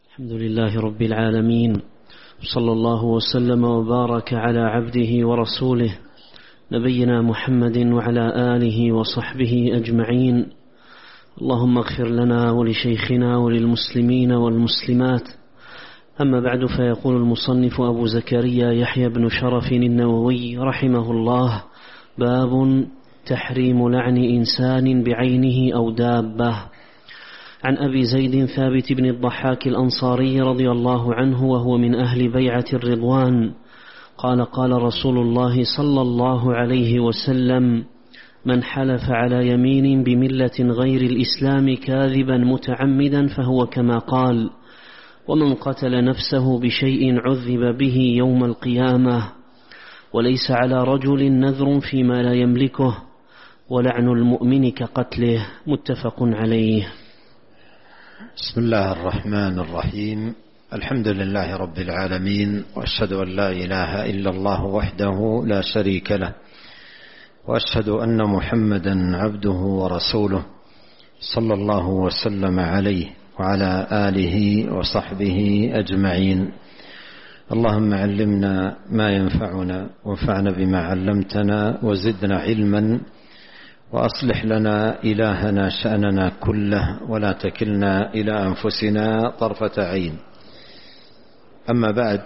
الحمد لله رب العالمين، صلى الله وسلم وبارك على عبده ورسوله نبينا محمد وعلى آله وصحبه أجمعين. اللهم اغفر لنا ولشيخنا وللمسلمين والمسلمات. أما بعد، فيقول المصنف أبو زكريا يحيى بن شرف النووي رحمه الله: باب تحريم لعن إنسان بعينه أو دابة. عن أبي زيد ثابت بن الضحاك الأنصاري رضي الله عنه، وهو من أهل بيعة الرضوان، قال: قال رسول الله صلى الله عليه وسلم: من حلف على يمين بملة غير الإسلام كاذبا متعمدا فهو كما قال، ومن قتل نفسه بشيء عذب به يوم القيامة، وليس على رجل نذر فيما لا يملكه، ولعن المؤمن كقتله. متفق عليه. بسم الله الرحمن الرحيم. الحمد لله رب العالمين، وأشهد أن لا إله إلا الله وحده لا شريك له، وأشهد أن محمدا عبده ورسوله صلى الله وسلم عليه وعلى آله وصحبه أجمعين. اللهم علمنا ما ينفعنا، وانفعنا بما علمتنا، وزدنا علما، وأصلح لنا إلهنا شأننا كله، ولا تكلنا إلى أنفسنا طرفة عين. أما بعد،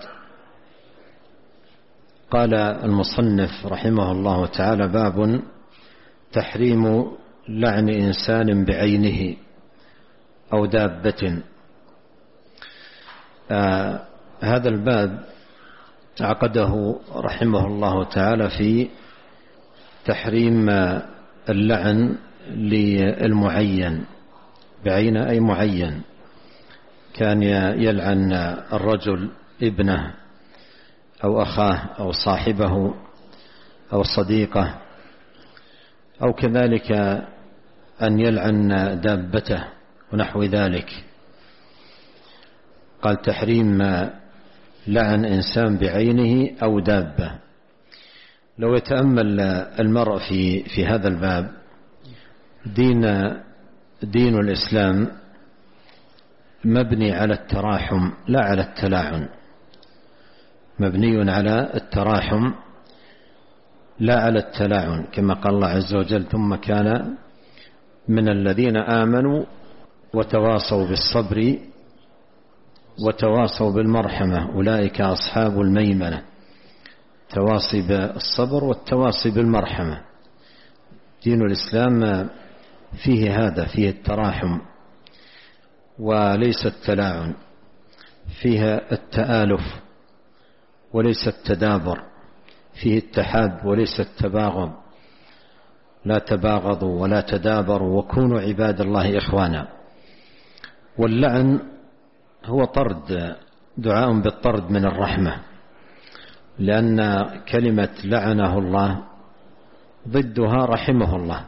قال المصنف رحمه الله تعالى: باب تحريم لعن إنسان بعينه أو دابة. هذا الباب عقده رحمه الله تعالى في تحريم اللعن للمعين بعين، أي معين كان يلعن الرجل ابنه أو أخاه أو صاحبه أو صديقه، أو كذلك أن يلعن دابته ونحو ذلك. قال: تحريم لعن إنسان بعينه أو دابة. لو يتأمل المرء في هذا الباب، دين الإسلام مبني على التراحم لا على التلاعن، مبني على التراحم لا على التلاعن، كما قال الله عز وجل: ثم كان من الذين آمنوا وتواصوا بالصبر وتواصوا بالمرحمة أولئك أصحاب الميمنة. تواصي بالصبر والتواصي بالمرحمة. دين الإسلام فيه هذا، فيه التراحم وليس التلاعن، فيها التآلف وليس التدابر، فيه التحاب وليس التباغض. لا تباغضوا ولا تدابروا وكونوا عباد الله إخوانا. واللعن هو طرد، دعاء بالطرد من الرحمة، لأن كلمة لعنه الله ضدها رحمه الله،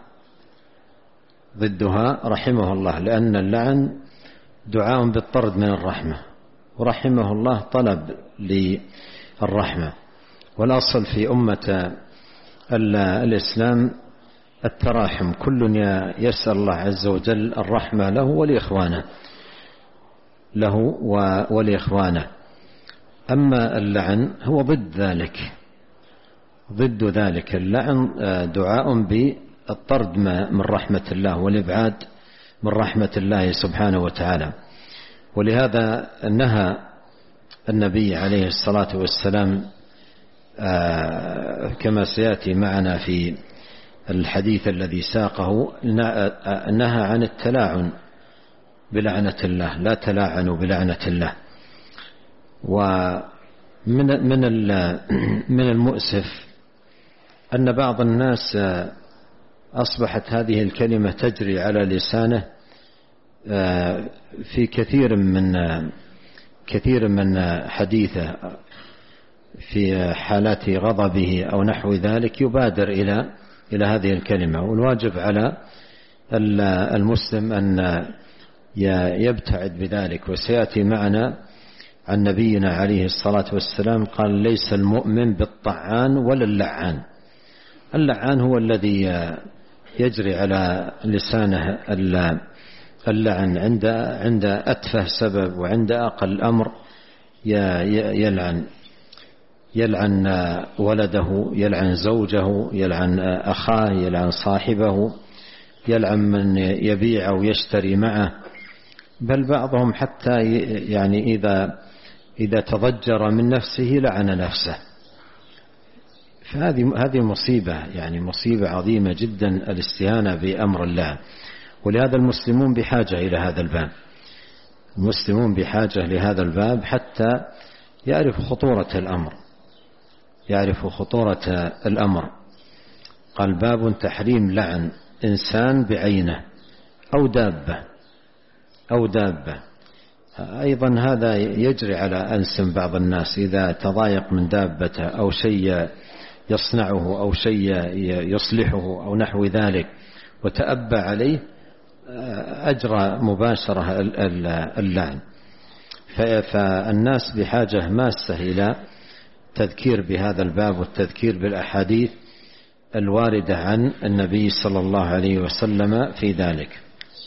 ضدها رحمه الله، لأن اللعن دعاء بالطرد من الرحمة، ورحمه الله طلب للرحمة. والأصل في أمة الإسلام التراحم، كل يسأل الله عز وجل الرحمة له ولإخوانه، له ولإخوانه. أما اللعن هو ضد ذلك، ضد ذلك. اللعن دعاء بالطرد من رحمة الله والإبعاد من رحمة الله سبحانه وتعالى. ولهذا نهى النبي عليه الصلاة والسلام، كما سيأتي معنا في الحديث الذي ساقه، نهى عن التلاعن بلعنة الله: لا تلاعنوا بلعنة الله. ومن المؤسف أن بعض الناس أصبحت هذه الكلمة تجري على لسانه في كثير من حديثه، في حالات غضبه أو نحو ذلك يبادر إلى هذه الكلمة. والواجب على المسلم أن يبتعد بذلك. وسيأتي معنا عن نبينا عليه الصلاة والسلام قال: ليس المؤمن بالطعان ولا اللعان. اللعان هو الذي يجري على لسانه اللعن عند أتفه سبب وعند أقل أمر يلعن ولده، يلعن زوجه، يلعن أخاه، يلعن صاحبه، يلعن من يبيع أو يشتري معه، بل بعضهم حتى يعني إذا تضجر من نفسه لعن نفسه. فهذه مصيبة، يعني مصيبة عظيمة جدا الاستهانة بأمر الله. ولهذا المسلمون بحاجة إلى هذا الباب، المسلمون بحاجة لهذا الباب حتى يعرف خطورة الأمر. قال باب تحريم لعن إنسان بعينه أو دابة. أيضا هذا يجري على ألسن بعض الناس، إذا تضايق من دابته أو شيء يصنعه أو شيء يصلحه أو نحو ذلك وتأبى عليه أجرى مباشرة اللعن. فالناس بحاجة ماسة إلى تذكير بهذا الباب والتذكير بالأحاديث الواردة عن النبي صلى الله عليه وسلم في ذلك.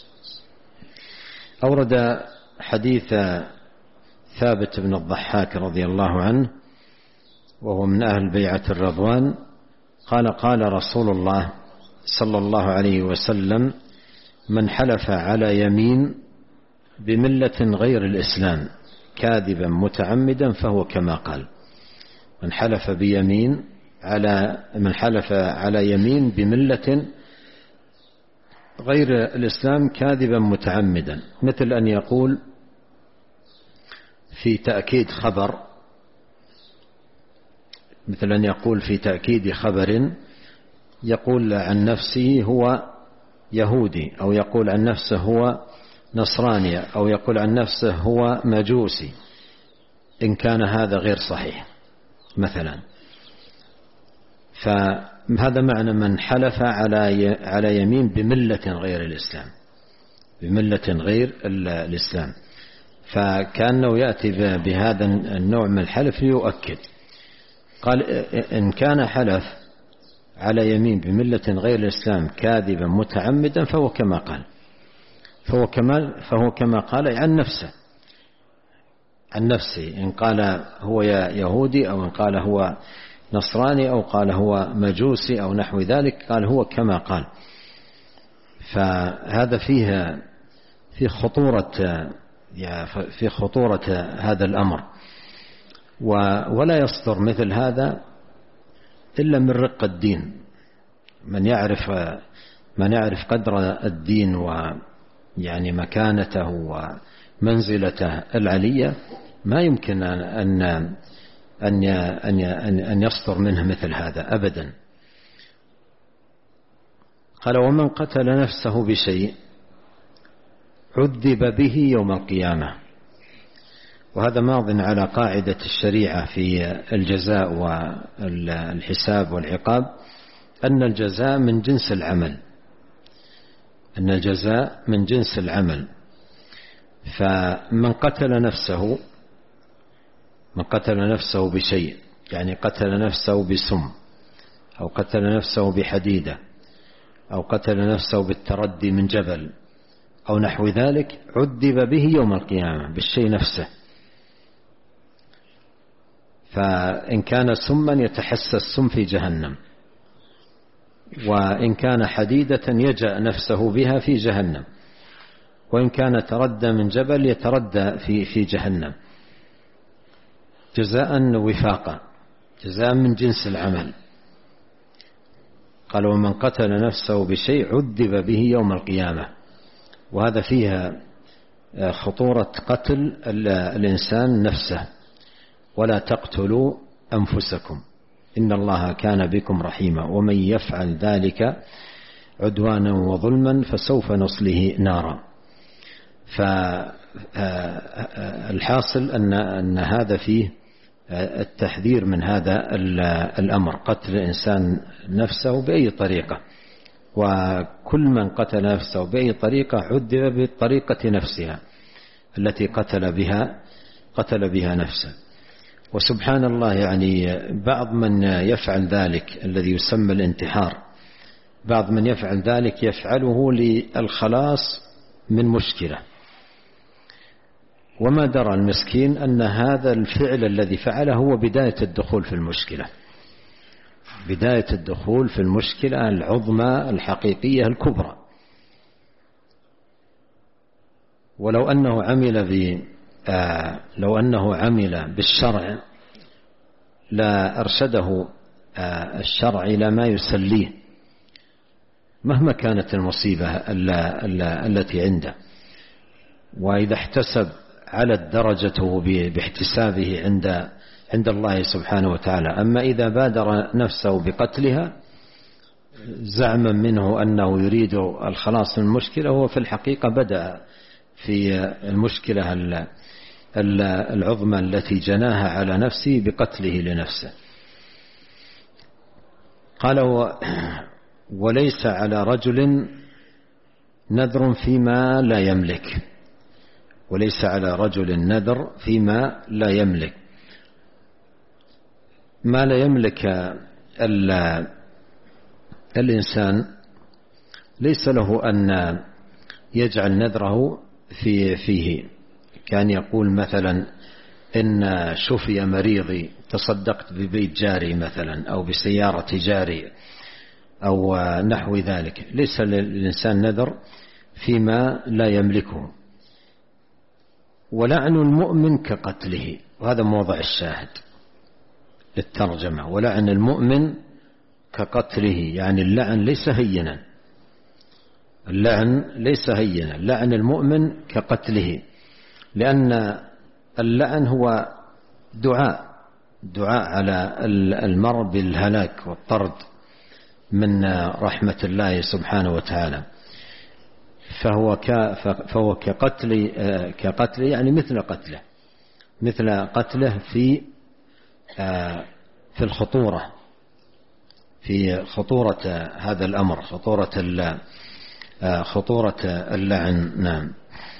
أورد حديث ثابت بن الضحاك رضي الله عنه وهو من أهل بيعة الرضوان قال رسول الله صلى الله عليه وسلم: من حلف على يمين بملة غير الإسلام كاذبا متعمدا فهو كما قال. من حلف على يمين بملة غير الإسلام كاذبا متعمدا، مثل أن يقول في تأكيد خبر يقول عن نفسه هو يهودي، أو يقول عن نفسه هو نصراني، أو يقول عن نفسه هو مجوسي، إن كان هذا غير صحيح مثلا. فهذا معنى من حلف على يمين بملة غير الإسلام، فكأنه يأتي بهذا النوع من الحلف ليؤكد. قال: إن كان حلف على يمين بملة غير الإسلام كاذبا متعمدا فهو كما قال عن نفسه، إن قال هو يهودي، أو إن قال هو نصراني، أو قال هو مجوسي أو نحو ذلك، قال هو كما قال. فهذا في خطورة هذا الأمر، ولا يصدر مثل هذا إلا من رق الدين. من يعرف قدر الدين ويعني مكانته ومنزلته العلية ما يمكن أن يصدر منه مثل هذا أبدا. قال: ومن قتل نفسه بشيء عذب به يوم القيامة. وهذا ماض على قاعدة الشريعة في الجزاء والحساب والعقاب، أن الجزاء من جنس العمل. فمن قتل نفسه بشيء، يعني قتل نفسه بسم، أو قتل نفسه بحديدة، أو قتل نفسه بالتردي من جبل أو نحو ذلك، عذب به يوم القيامة بالشيء نفسه. فإن كان سما يتحسى السم في جهنم، وإن كان حديدة يجأ نفسه بها في جهنم، وإن كان تردى من جبل يتردى في جهنم، جزاء وفاقا، جزاء من جنس العمل. قال: ومن قتل نفسه بشيء عذب به يوم القيامة. وهذا فيها خطورة قتل الإنسان نفسه. ولا تقتلوا أنفسكم إن الله كان بكم رحيما ومن يفعل ذلك عدوانا وظلما فسوف نصله نارا. فالحاصل أن هذا فيه التحذير من هذا الأمر، قتل الإنسان نفسه بأي طريقة، وكل من قتل نفسه بأي طريقة عذب بالطريقة نفسها التي قتل بها نفسه. وسبحان الله، يعني بعض من يفعل ذلك الذي يسمى الانتحار، بعض من يفعل ذلك يفعله للخلاص من مشكلة، وما درى المسكين أن هذا الفعل الذي فعله هو بداية الدخول في المشكلة، بداية الدخول في المشكلة العظمى الحقيقية الكبرى. ولو أنه عمل بالشرع لا أرشده الشرع إلى ما يسليه مهما كانت المصيبة التي عنده، وإذا احتسب علت درجته باحتسابه عند الله سبحانه وتعالى. أما إذا بادر نفسه بقتلها زعما منه أنه يريد الخلاص من المشكلة، هو في الحقيقة بدأ في المشكلة العظمى التي جناها على نفسه بقتله لنفسه. قال: وليس على رجل نذر فيما لا يملك، وليس على رجل نذر فيما لا يملك. ما لا يملك الإنسان ليس له أن يجعل نذره فيه، كان يقول مثلا إن شفي مريضي تصدقت ببيت جاري مثلا أو بسيارة جاري أو نحو ذلك. ليس للإنسان نذر فيما لا يملكه. ولعن المؤمن كقتله، وهذا موضع الشاهد للترجمة. ولعن المؤمن كقتله، يعني اللعن ليس هينا، اللعن ليس هينا، لعن المؤمن كقتله، لأن اللعن هو دعاء على المرء بالهلاك والطرد من رحمة الله سبحانه وتعالى. فهو كقتل يعني مثل قتله في الخطورة، في خطورة هذا الأمر، خطورة اللعن. نعم.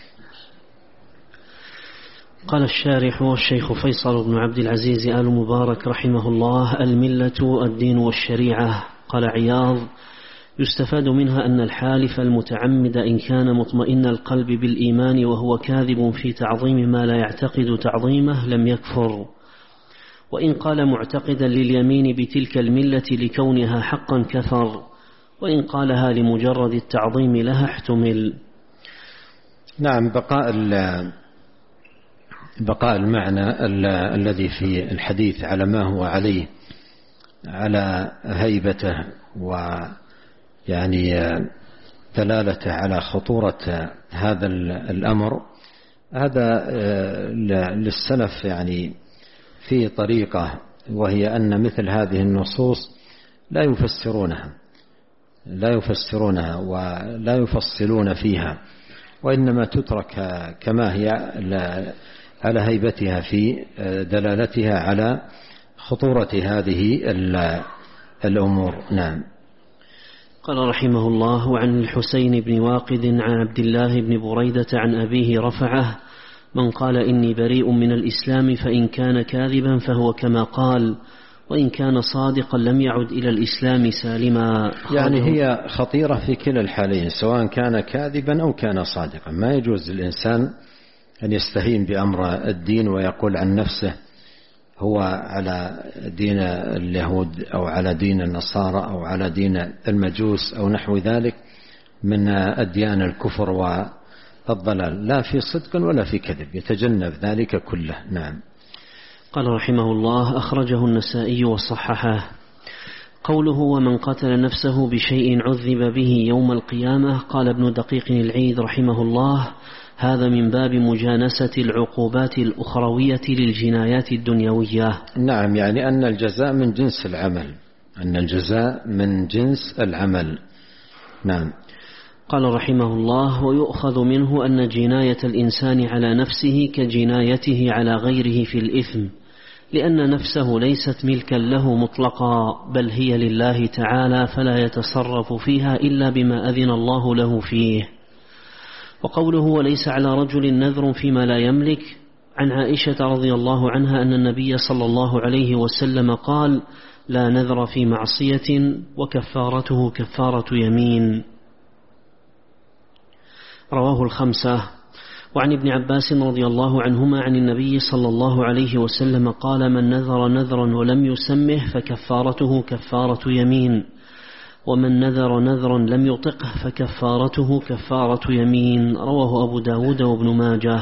قال الشارح والشيخ فيصل بن عبد العزيز آل مبارك رحمه الله: الملة الدين والشريعة. قال عياض: يستفاد منها أن الحالف المتعمد إن كان مطمئن القلب بالإيمان وهو كاذب في تعظيم ما لا يعتقد تعظيمه لم يكفر، وإن قال معتقدا لليمين بتلك الملة لكونها حقا كفر، وإن قالها لمجرد التعظيم لها احتمل. نعم. بقاء المعنى الذي في الحديث على ما هو عليه، على هيبته ويعني دلالته على خطورة هذا الأمر. هذا للسلف يعني في طريقة، وهي أن مثل هذه النصوص لا يفسرونها ولا يفصلون فيها، وإنما تترك كما هي على هيبتها في دلالتها على خطورة هذه الأمور. نعم. قال رحمه الله: وعن الحسين بن واقد عن عبد الله بن بريدة عن أبيه رفعه: من قال إني بريء من الإسلام فإن كان كاذبا فهو كما قال، وإن كان صادقا لم يعد إلى الإسلام سالما. يعني هي خطيرة في كلا الحالين، سواء كان كاذبا أو كان صادقا. ما يجوز للإنسان أن يستهين بأمر الدين ويقول عن نفسه هو على دين اليهود أو على دين النصارى أو على دين المجوس أو نحو ذلك من أديان الكفر والضلال، لا في صدق ولا في كذب، يتجنب ذلك كله. نعم. قال رحمه الله: أخرجه النسائي وصححه. قوله: ومن قتل نفسه بشيء عذب به يوم القيامة. قال ابن دقيق العيد رحمه الله: هذا من باب مجانسة العقوبات الأخروية للجنايات الدنيوية. نعم، يعني أن الجزاء من جنس العمل، أن الجزاء من جنس العمل. نعم. قال رحمه الله: ويؤخذ منه أن جناية الإنسان على نفسه كجنايته على غيره في الإثم، لأن نفسه ليست ملكا له مطلقا، بل هي لله تعالى، فلا يتصرف فيها إلا بما أذن الله له فيه. وقوله: وليس على رجل نذر فيما لا يملك. عن عائشة رضي الله عنها أن النبي صلى الله عليه وسلم قال: لا نذر في معصية وكفارته كفارة يمين. رواه الخمسة. وعن ابن عباس رضي الله عنهما عن النبي صلى الله عليه وسلم قال: من نذر نذرا ولم يسمه فكفارته كفارة يمين، ومن نذر نذرا لم يطقه فكفارته كفارة يمين. رواه أبو داود وابن ماجه.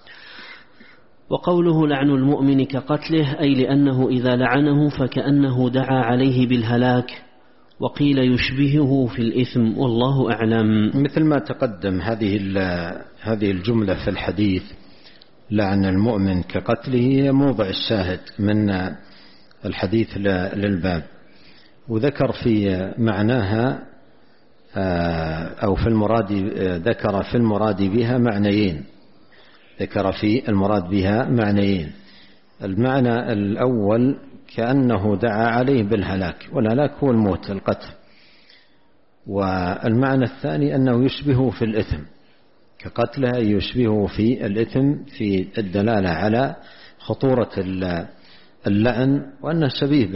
وقوله لعن المؤمن كقتله، أي لأنه إذا لعنه فكأنه دعا عليه بالهلاك، وقيل يشبهه في الإثم، والله أعلم. مثل ما تقدم هذه الجملة في الحديث لعن المؤمن كقتله هي موضع الشاهد من الحديث للباب، وذكر في معناها أو في المراد، ذكر في المراد بها معنيين، ذكر في المراد بها معنيين. المعنى الأول كأنه دعا عليه بالهلاك، والهلاك هو الموت، القتل. والمعنى الثاني أنه يشبهه في الإثم كقتله، يشبهه في الإثم في الدلالة على خطورة اللعن، وأنه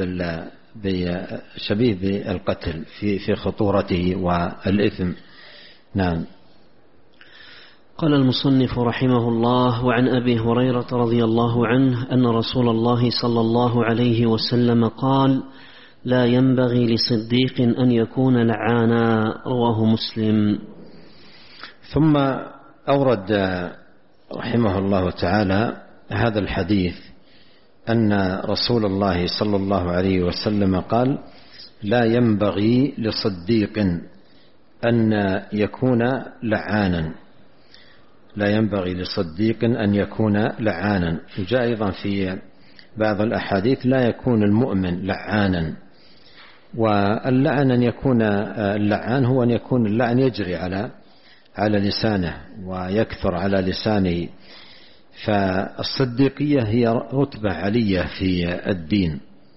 شبيه بالقتل في خطورته والإثم. نعم. قال المصنف رحمه الله: وعن أبي هريرة رضي الله عنه أن رسول الله صلى الله عليه وسلم قال: لا ينبغي لصديق أن يكون لعانا. رواه مسلم. ثم أورد رحمه الله تعالى هذا الحديث أن رسول الله صلى الله عليه وسلم قال: لا ينبغي لصديق أن يكون لعانا. لا ينبغي لصديق أن يكون لعانا. وجاء أيضا في بعض الأحاديث: لا يكون المؤمن لعانا. واللعن أن يكون اللعان هو أن يكون اللعن يجري على لسانه ويكثر على لسانه. فالصديقية هي رتبة علية في الدين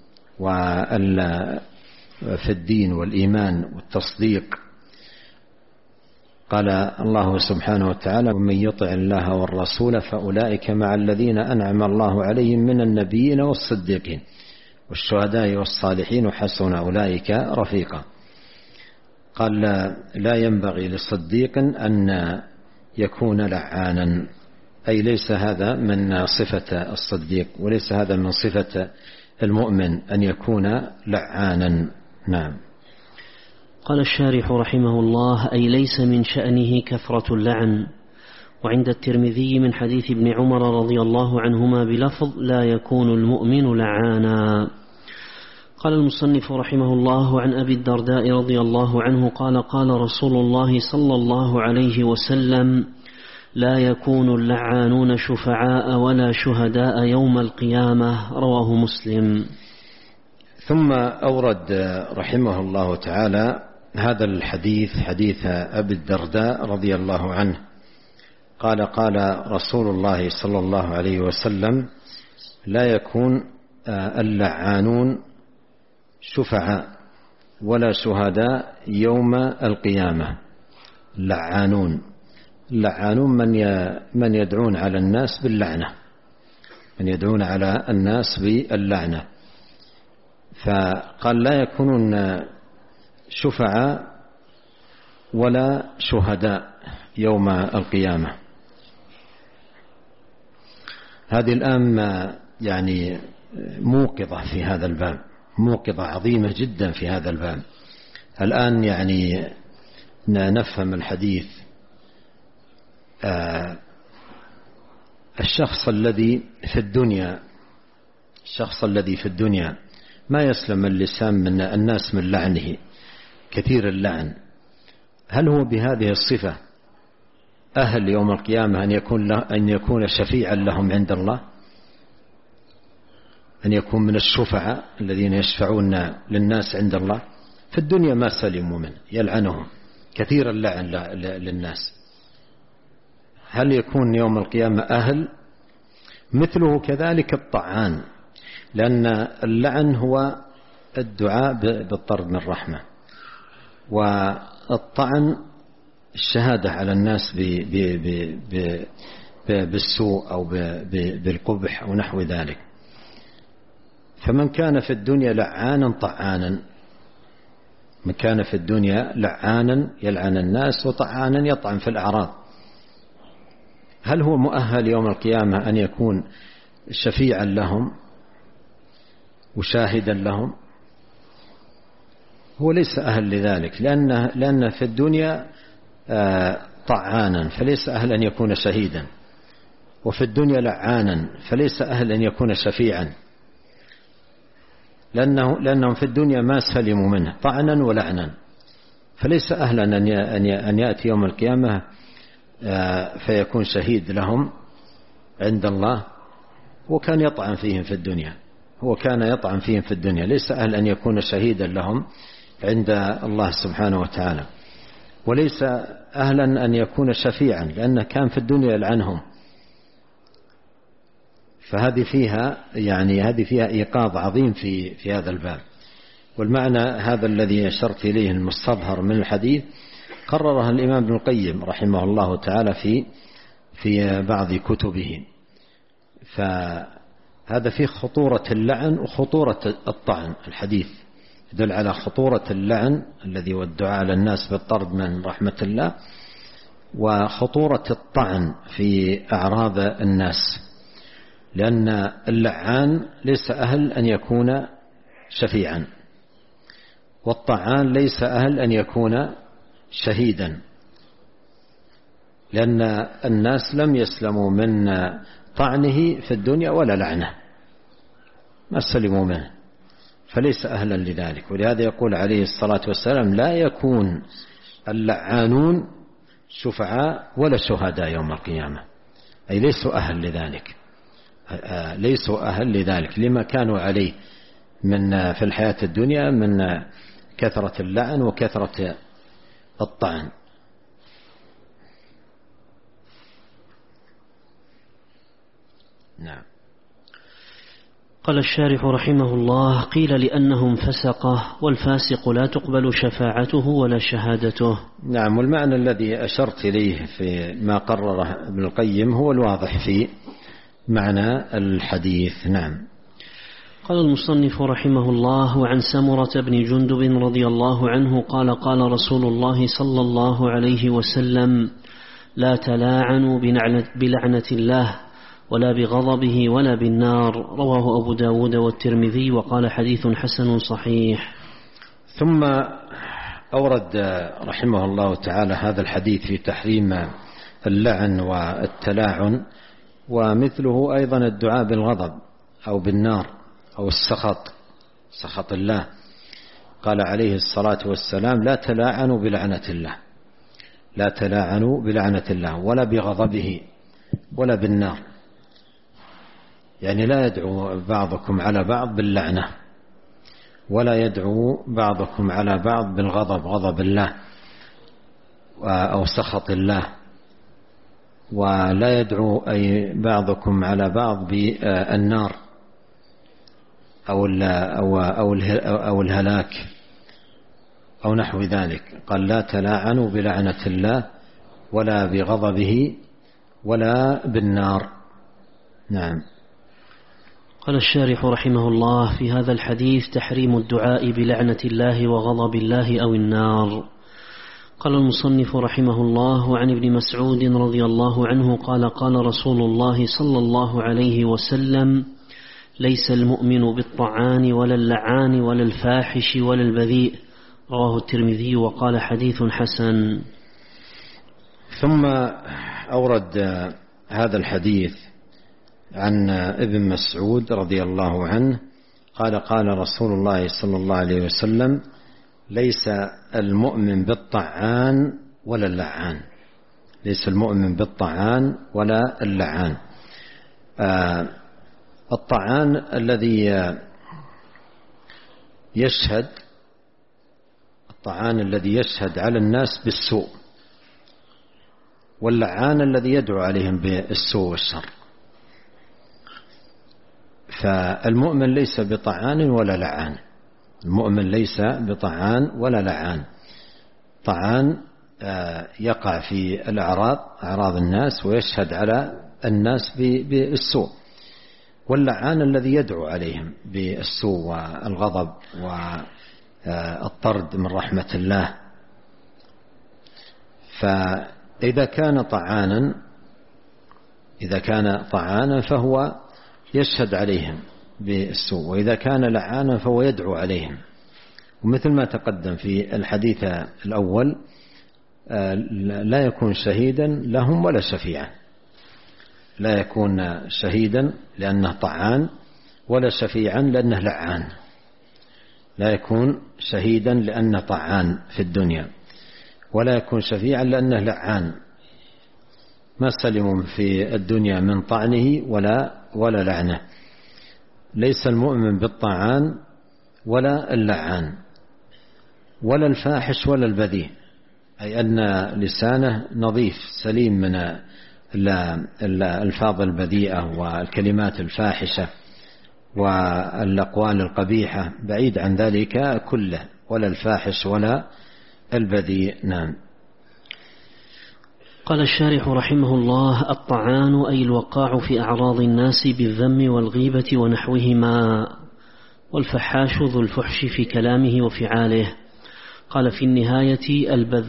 في الدين والإيمان والتصديق. قال الله سبحانه وتعالى: ومن يطع الله والرسول فأولئك مع الذين أنعم الله عليهم من النبيين والصديقين والشهداء والصالحين وحسن أولئك رفيقا. قال: لا ينبغي لصديق أن يكون لعانا، أي ليس هذا من صفة الصديق، وليس هذا من صفة المؤمن أن يكون لعانا. نعم. قال الشارح رحمه الله: أي ليس من شأنه كثرة اللعن. وعند الترمذي من حديث ابن عمر رضي الله عنهما بلفظ: لا يكون المؤمن لعانا. قال المصنف رحمه الله: عن أبي الدرداء رضي الله عنه قال: قال رسول الله صلى الله عليه وسلم: لا يكون اللعانون شفعاء ولا شهداء يوم القيامة. رواه مسلم. ثم أورد رحمه الله تعالى هذا الحديث، حديث أبي الدرداء رضي الله عنه قال: قال رسول الله صلى الله عليه وسلم: لا يكون اللعانون شفعاء ولا شهداء يوم القيامة. اللعانون من يدعون على الناس باللعنة، من يدعون على الناس باللعنة. فقال: لا يكونون شفعاء ولا شهداء يوم القيامة. هذه الآن يعني موقظة في هذا الباب، موقظة عظيمة جدا في هذا الباب. الآن يعني نفهم الحديث. الشخص الذي في الدنيا ما يسلم اللسان من الناس من لعنه، كثير اللعن، هل هو بهذه الصفة أهل يوم القيامة أن يكون شفيعا لهم عند الله، أن يكون من الشفعاء الذين يشفعون للناس عند الله؟ في الدنيا ما سلموا منه، يلعنهم، كثير اللعن للناس. هل يكون يوم القيامة أهل؟ مثله كذلك الطعان، لأن اللعن هو الدعاء بالطرد من الرحمة، والطعن الشهادة على الناس بالسوء أو بالقبح أو نحو ذلك. فمن كان في الدنيا لعانا طعانا، من كان في الدنيا لعانا يلعن الناس وطعانا يطعن في الأعراض، هل هو مؤهل يوم القيامة أن يكون شفيعا لهم وشاهدا لهم؟ هو ليس أهل لذلك، لأن في الدنيا طعانا فليس أهل أن يكون شهيدا، وفي الدنيا لعانا فليس أهل أن يكون شفيعا، لأنهم في الدنيا ما سلموا منه طعنا ولعنا، فليس أهلا أن يأتي يوم القيامة فيكون شهيد لهم عند الله. وكان يطعن فيهم في الدنيا، ليس أهل أن يكون شهيدا لهم عند الله سبحانه وتعالى، وليس أهلا أن يكون شفيعا لأنه كان في الدنيا يلعنهم. فهذه فيها إيقاظ عظيم في هذا الباب. والمعنى هذا الذي أشرت إليه المستظهر من الحديث قررها الإمام ابن القيم رحمه الله تعالى في بعض كتبه. فهذا فيه خطورة اللعن وخطورة الطعن. الحديث يدل على خطورة اللعن الذي هو الدعاء على الناس بالطرد من رحمة الله، وخطورة الطعن في أعراض الناس، لأن اللعان ليس أهل أن يكون شفيعا، والطعان ليس أهل أن يكون شهيدا، لأن الناس لم يسلموا من طعنه في الدنيا ولا لعنه، ما سلموا منه، فليس أهلا لذلك. ولهذا يقول عليه الصلاة والسلام: لا يكون اللعانون شفعاء ولا شهداء يوم القيامة، أي ليسوا أهل لذلك لما كانوا عليه في الحياة الدنيا من كثرة اللعن وكثرة الطعن. نعم. قال الشارح رحمه الله: قيل لأنهم فسقة، والفاسق لا تقبل شفاعته ولا شهادته. نعم. والمعنى الذي أشرت إليه في ما قرره ابن القيم هو الواضح في معنى الحديث. نعم. قال المصنف رحمه الله: وعن سمرة بن جندب رضي الله عنه قال: قال رسول الله صلى الله عليه وسلم: لا تلاعنوا بلعنة الله ولا بغضبه ولا بالنار. رواه أبو داود والترمذي وقال: حديث حسن صحيح. ثم أورد رحمه الله تعالى هذا الحديث في تحريم اللعن والتلاعن، ومثله أيضا الدعاء بالغضب أو بالنار أو سخط الله. قال عليه الصلاة والسلام: لا تلاعنوا بلعنة الله ولا بغضبه ولا بالنار، يعني لا يدعو بعضكم على بعض باللعنة، ولا يدعو بعضكم على بعض بالغضب، غضب الله أو سخط الله، ولا يدعو أي بعضكم على بعض بالنار أو الهلاك أو نحو ذلك. قال: لا تلاعنوا بلعنة الله ولا بغضبه ولا بالنار. نعم. قال الشارح رحمه الله: في هذا الحديث تحريم الدعاء بلعنة الله وغضب الله أو النار. قال المصنف رحمه الله: عن ابن مسعود رضي الله عنه قال: قال رسول الله صلى الله عليه وسلم: ليس المؤمن بالطعان ولا اللعان ولا الفاحش ولا البذيء. رواه الترمذي وقال: حديث حسن. ثم أورد هذا الحديث عن ابن مسعود رضي الله عنه قال: قال رسول الله صلى الله عليه وسلم: ليس المؤمن بالطعان ولا اللعان. ليس المؤمن بالطعان ولا اللعان. الطعان الذي يشهد على الناس بالسوء، واللعان الذي يدعو عليهم بالسوء والشر. فالمؤمن ليس بطعان ولا لعان. المؤمن ليس بطعان ولا لعان. طعان يقع في أعراض الناس ويشهد على الناس بالسوء، واللعان الذي يدعو عليهم بالسوء والغضب والطرد من رحمة الله. فإذا كان طعانا إذا كان طعانا فهو يشهد عليهم بالسوء، وإذا كان لعانا فهو يدعو عليهم. ومثل ما تقدم في الحديث الأول لا يكون شهيدا لهم ولا شفيعا، لا يكون شهيدا لأنه طعان ولا شفيعا لأنه لعان، لا يكون شهيدا لأنه طعان في الدنيا، ولا يكون شفيعا لأنه لعان، ما سلموا في الدنيا من طعنه ولا لعنه. ليس المؤمن بالطعان ولا اللعان ولا الفاحش ولا البذيء، أي أن لسانه نظيف سليم من الألفاظ البذيئة والكلمات الفاحشة والأقوال القبيحة، بعيد عن ذلك كله، ولا الفاحش ولا البذيء. نعم. قال الشارح رحمه الله: الطعان أي الوقاع في أعراض الناس بالذم والغيبة ونحوهما، والفحاش ذو الفحش في كلامه وفعاله. قال في النهاية: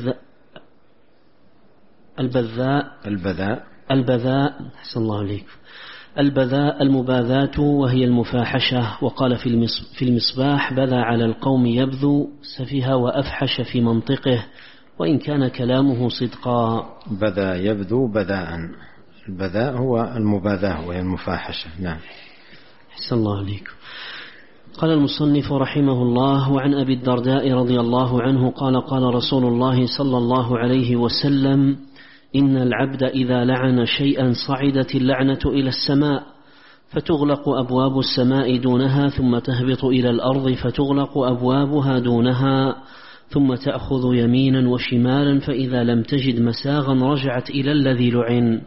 البذاء أحسن الله عليك، البذاء المباذاة وهي المفاحشة. وقال في المصباح: بذى على القوم يبذو، سفه وأفحش في منطقه وإن كان كلامه صدقا. بذى يبذو بذاء، البذاء هو المباذاة وهي المفاحشة. نعم. أحسن الله عليك. قال المصنف رحمه الله: وعن أبي الدرداء رضي الله عنه قال: قال رسول الله صلى الله عليه وسلم: إن العبد إذا لعن شيئا صعدت اللعنة إلى السماء فتغلق أبواب السماء دونها، ثم تهبط إلى الأرض فتغلق أبوابها دونها، ثم تأخذ يمينا وشمالا، فإذا لم تجد مساغا رجعت إلى الذي لعن،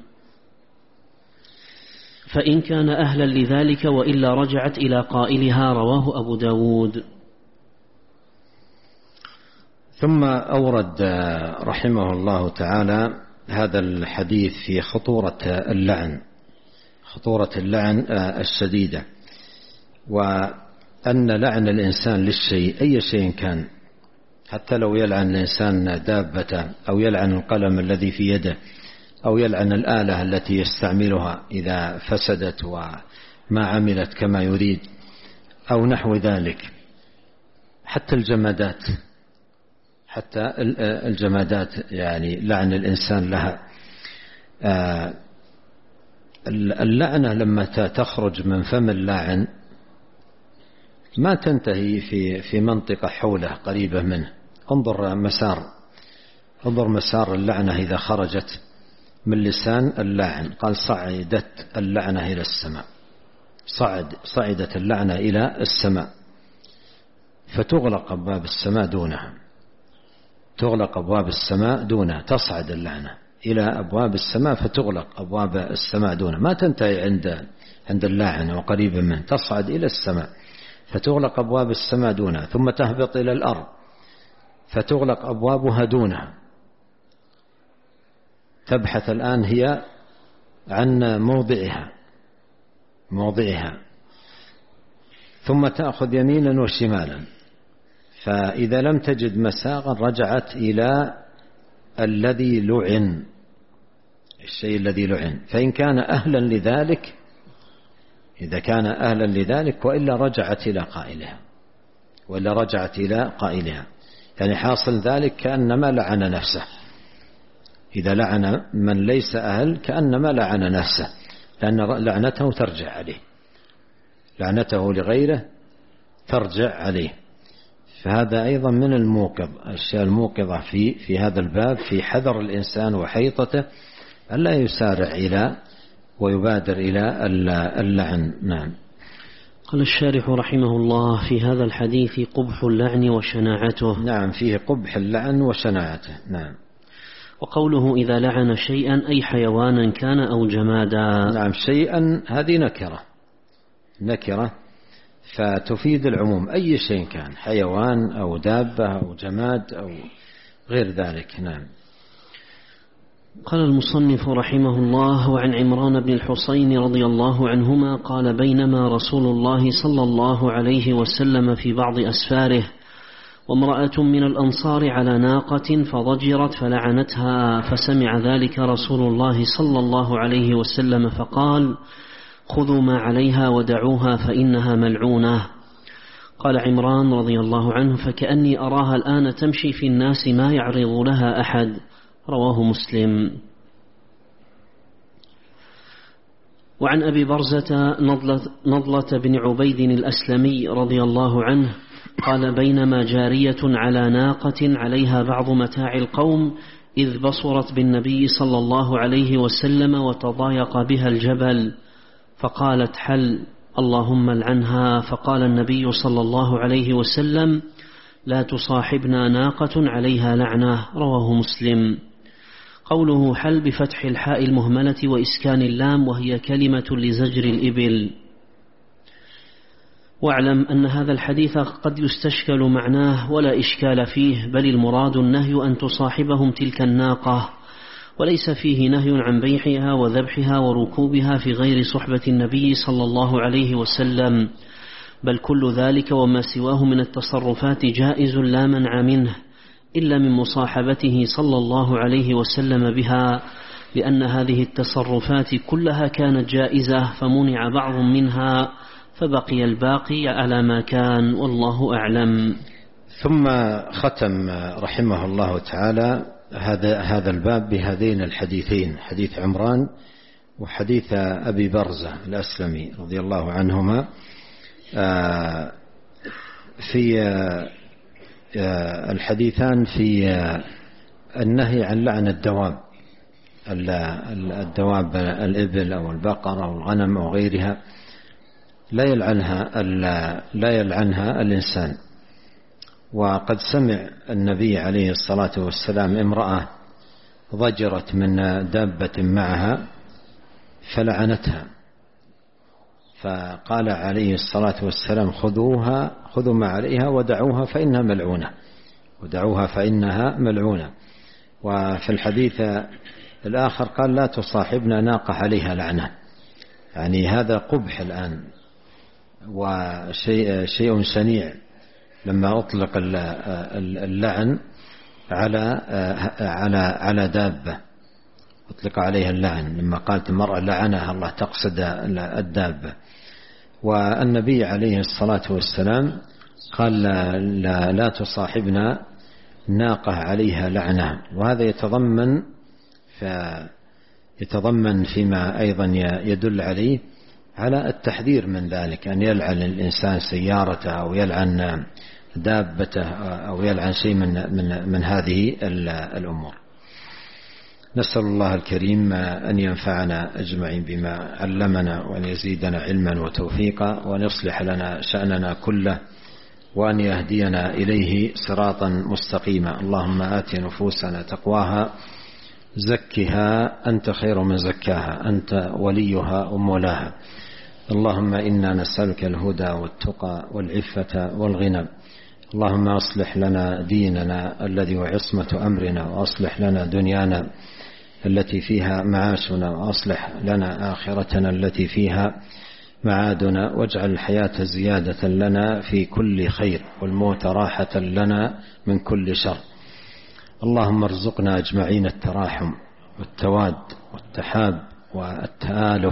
فإن كان أهلا لذلك، وإلا رجعت إلى قائلها. رواه أبو داود. ثم أورد رحمه الله تعالى هذا الحديث في خطورة اللعن الشديدة، وأن لعن الإنسان للشيء أي شيء كان، حتى لو يلعن الإنسان دابته، أو يلعن القلم الذي في يده، أو يلعن الآلة التي يستعملها إذا فسدت وما عملت كما يريد، أو نحو ذلك، حتى الجمادات يعني لعن الإنسان لها. اللعنة لما تخرج من فم اللاعن ما تنتهي في منطقة حوله قريبة منه. انظر مسار اللعنة إذا خرجت من لسان اللاعن. قال: صعدت اللعنة إلى السماء، صعدت اللعنة إلى السماء، فتغلق أبواب السماء دونها، تصعد اللعنة إلى أبواب السماء فتغلق أبواب السماء دونها، ما تنتهي عند اللاعن وقريبا منه، تصعد إلى السماء فتغلق أبواب السماء دونها، ثم تهبط إلى الأرض فتغلق أبوابها دونها. تبحث الآن هي عن موضعها، ثم تأخذ يمينا وشمالا، فإذا لم تجد مساغا رجعت إلى الذي لعن، الشيء الذي لعن، فإن كان أهلا لذلك، إذا كان أهلا لذلك، وإلا رجعت إلى قائلها. يعني حاصل ذلك كأنما لعن نفسه، إذا لعن من ليس أهل كأنما لعن نفسه، لأن لعنته ترجع عليه، لعنته لغيره ترجع عليه. فهذا أيضا من الأشياء الموقظة في هذا الباب، في حذر الإنسان وحيطته ألا يسارع ويبادر إلى اللعن. نعم. قال الشارح رحمه الله: في هذا الحديث قبح اللعن وشناعته. نعم، فيه قبح اللعن وشناعته. نعم. وقوله إذا لعن شيئا أي حيوانا كان أو جمادا. نعم، شيئا هذه نكرة فتفيد العموم، أي شيء كان، حيوان أو دابة أو جماد أو غير ذلك. نعم. قال المصنف رحمه الله: وعن عمران بن الحصين رضي الله عنهما قال: بينما رسول الله صلى الله عليه وسلم في بعض أسفاره وامرأة من الأنصار على ناقة فضجرت فلعنتها، فسمع ذلك رسول الله صلى الله عليه وسلم فقال: خذوا ما عليها ودعوها فإنها ملعونة. قال عمران رضي الله عنه: فكأني أراها الآن تمشي في الناس ما يعرض لها أحد. رواه مسلم. وعن أبي برزة نضلة بن عبيد الأسلمي رضي الله عنه قال: بينما جارية على ناقة عليها بعض متاع القوم إذ بصرت بالنبي صلى الله عليه وسلم وتضايق بها الجبل، فقالت: حل، اللهم العنها. فقال النبي صلى الله عليه وسلم: لا تصاحبنا ناقة عليها لعنة. رواه مسلم. قوله حل بفتح الحاء المهملة وإسكان اللام، وهي كلمة لزجر الإبل. واعلم أن هذا الحديث قد يستشكل معناه ولا إشكال فيه، بل المراد النهي أن تصاحبهم تلك الناقة، وليس فيه نهي عن بيعها وذبحها وركوبها في غير صحبة النبي صلى الله عليه وسلم، بل كل ذلك وما سواه من التصرفات جائز لا منع منه، إلا من مصاحبته صلى الله عليه وسلم بها، لأن هذه التصرفات كلها كانت جائزة فمنع بعض منها، فبقي الباقي على ما كان، والله أعلم. ثم ختم رحمه الله تعالى هذا الباب بهذين الحديثين، حديث عمران وحديث أبي برزة الأسلمي رضي الله عنهما، في الحديثان في النهي عن لعن الدواب، الإبل أو البقر أو الغنم أو غيرها، لا يلعنها الإنسان. وقد سمع النبي عليه الصلاة والسلام امرأة ضجرت من دابة معها فلعنتها، فقال عليه الصلاة والسلام: خذوا ما عليها ودعوها فإنها ملعونة. وفي الحديث الآخر قال: لا تصاحبنا ناقة عليها لعنة. يعني هذا قبح الآن وشيء شنيع لما أطلق اللعن على دابة، أطلق عليها اللعن لما قالت المرأة لعنها الله، تقصد الدابة. والنبي عليه الصلاة والسلام قال: لا تصاحبنا ناقة عليها لعنة. وهذا يتضمن فيما أيضا يدل عليه على التحذير من ذلك، أن يلعن الإنسان سيارته أو يلعن دابته أو يلعن شيء من هذه الأمور. نسأل الله الكريم أن ينفعنا أجمعين بما علمنا، وأن يزيدنا علما وتوفيقا، وأن يصلح لنا شأننا كله، وأن يهدينا إليه صراطا مستقيما. اللهم آت نفوسنا تقواها، زكها أنت خير من زكاها، أنت وليها ومولاها. اللهم إنا نسألك الهدى والتقى والعفة والغنى. اللهم أصلح لنا ديننا الذي هو عصمة أمرنا، وأصلح لنا دنيانا التي فيها معاشنا، وأصلح لنا آخرتنا التي فيها معادنا، واجعل الحياة زيادة لنا في كل خير، والموت راحة لنا من كل شر. اللهم ارزقنا أجمعين التراحم والتواد والتحاب والتآلف،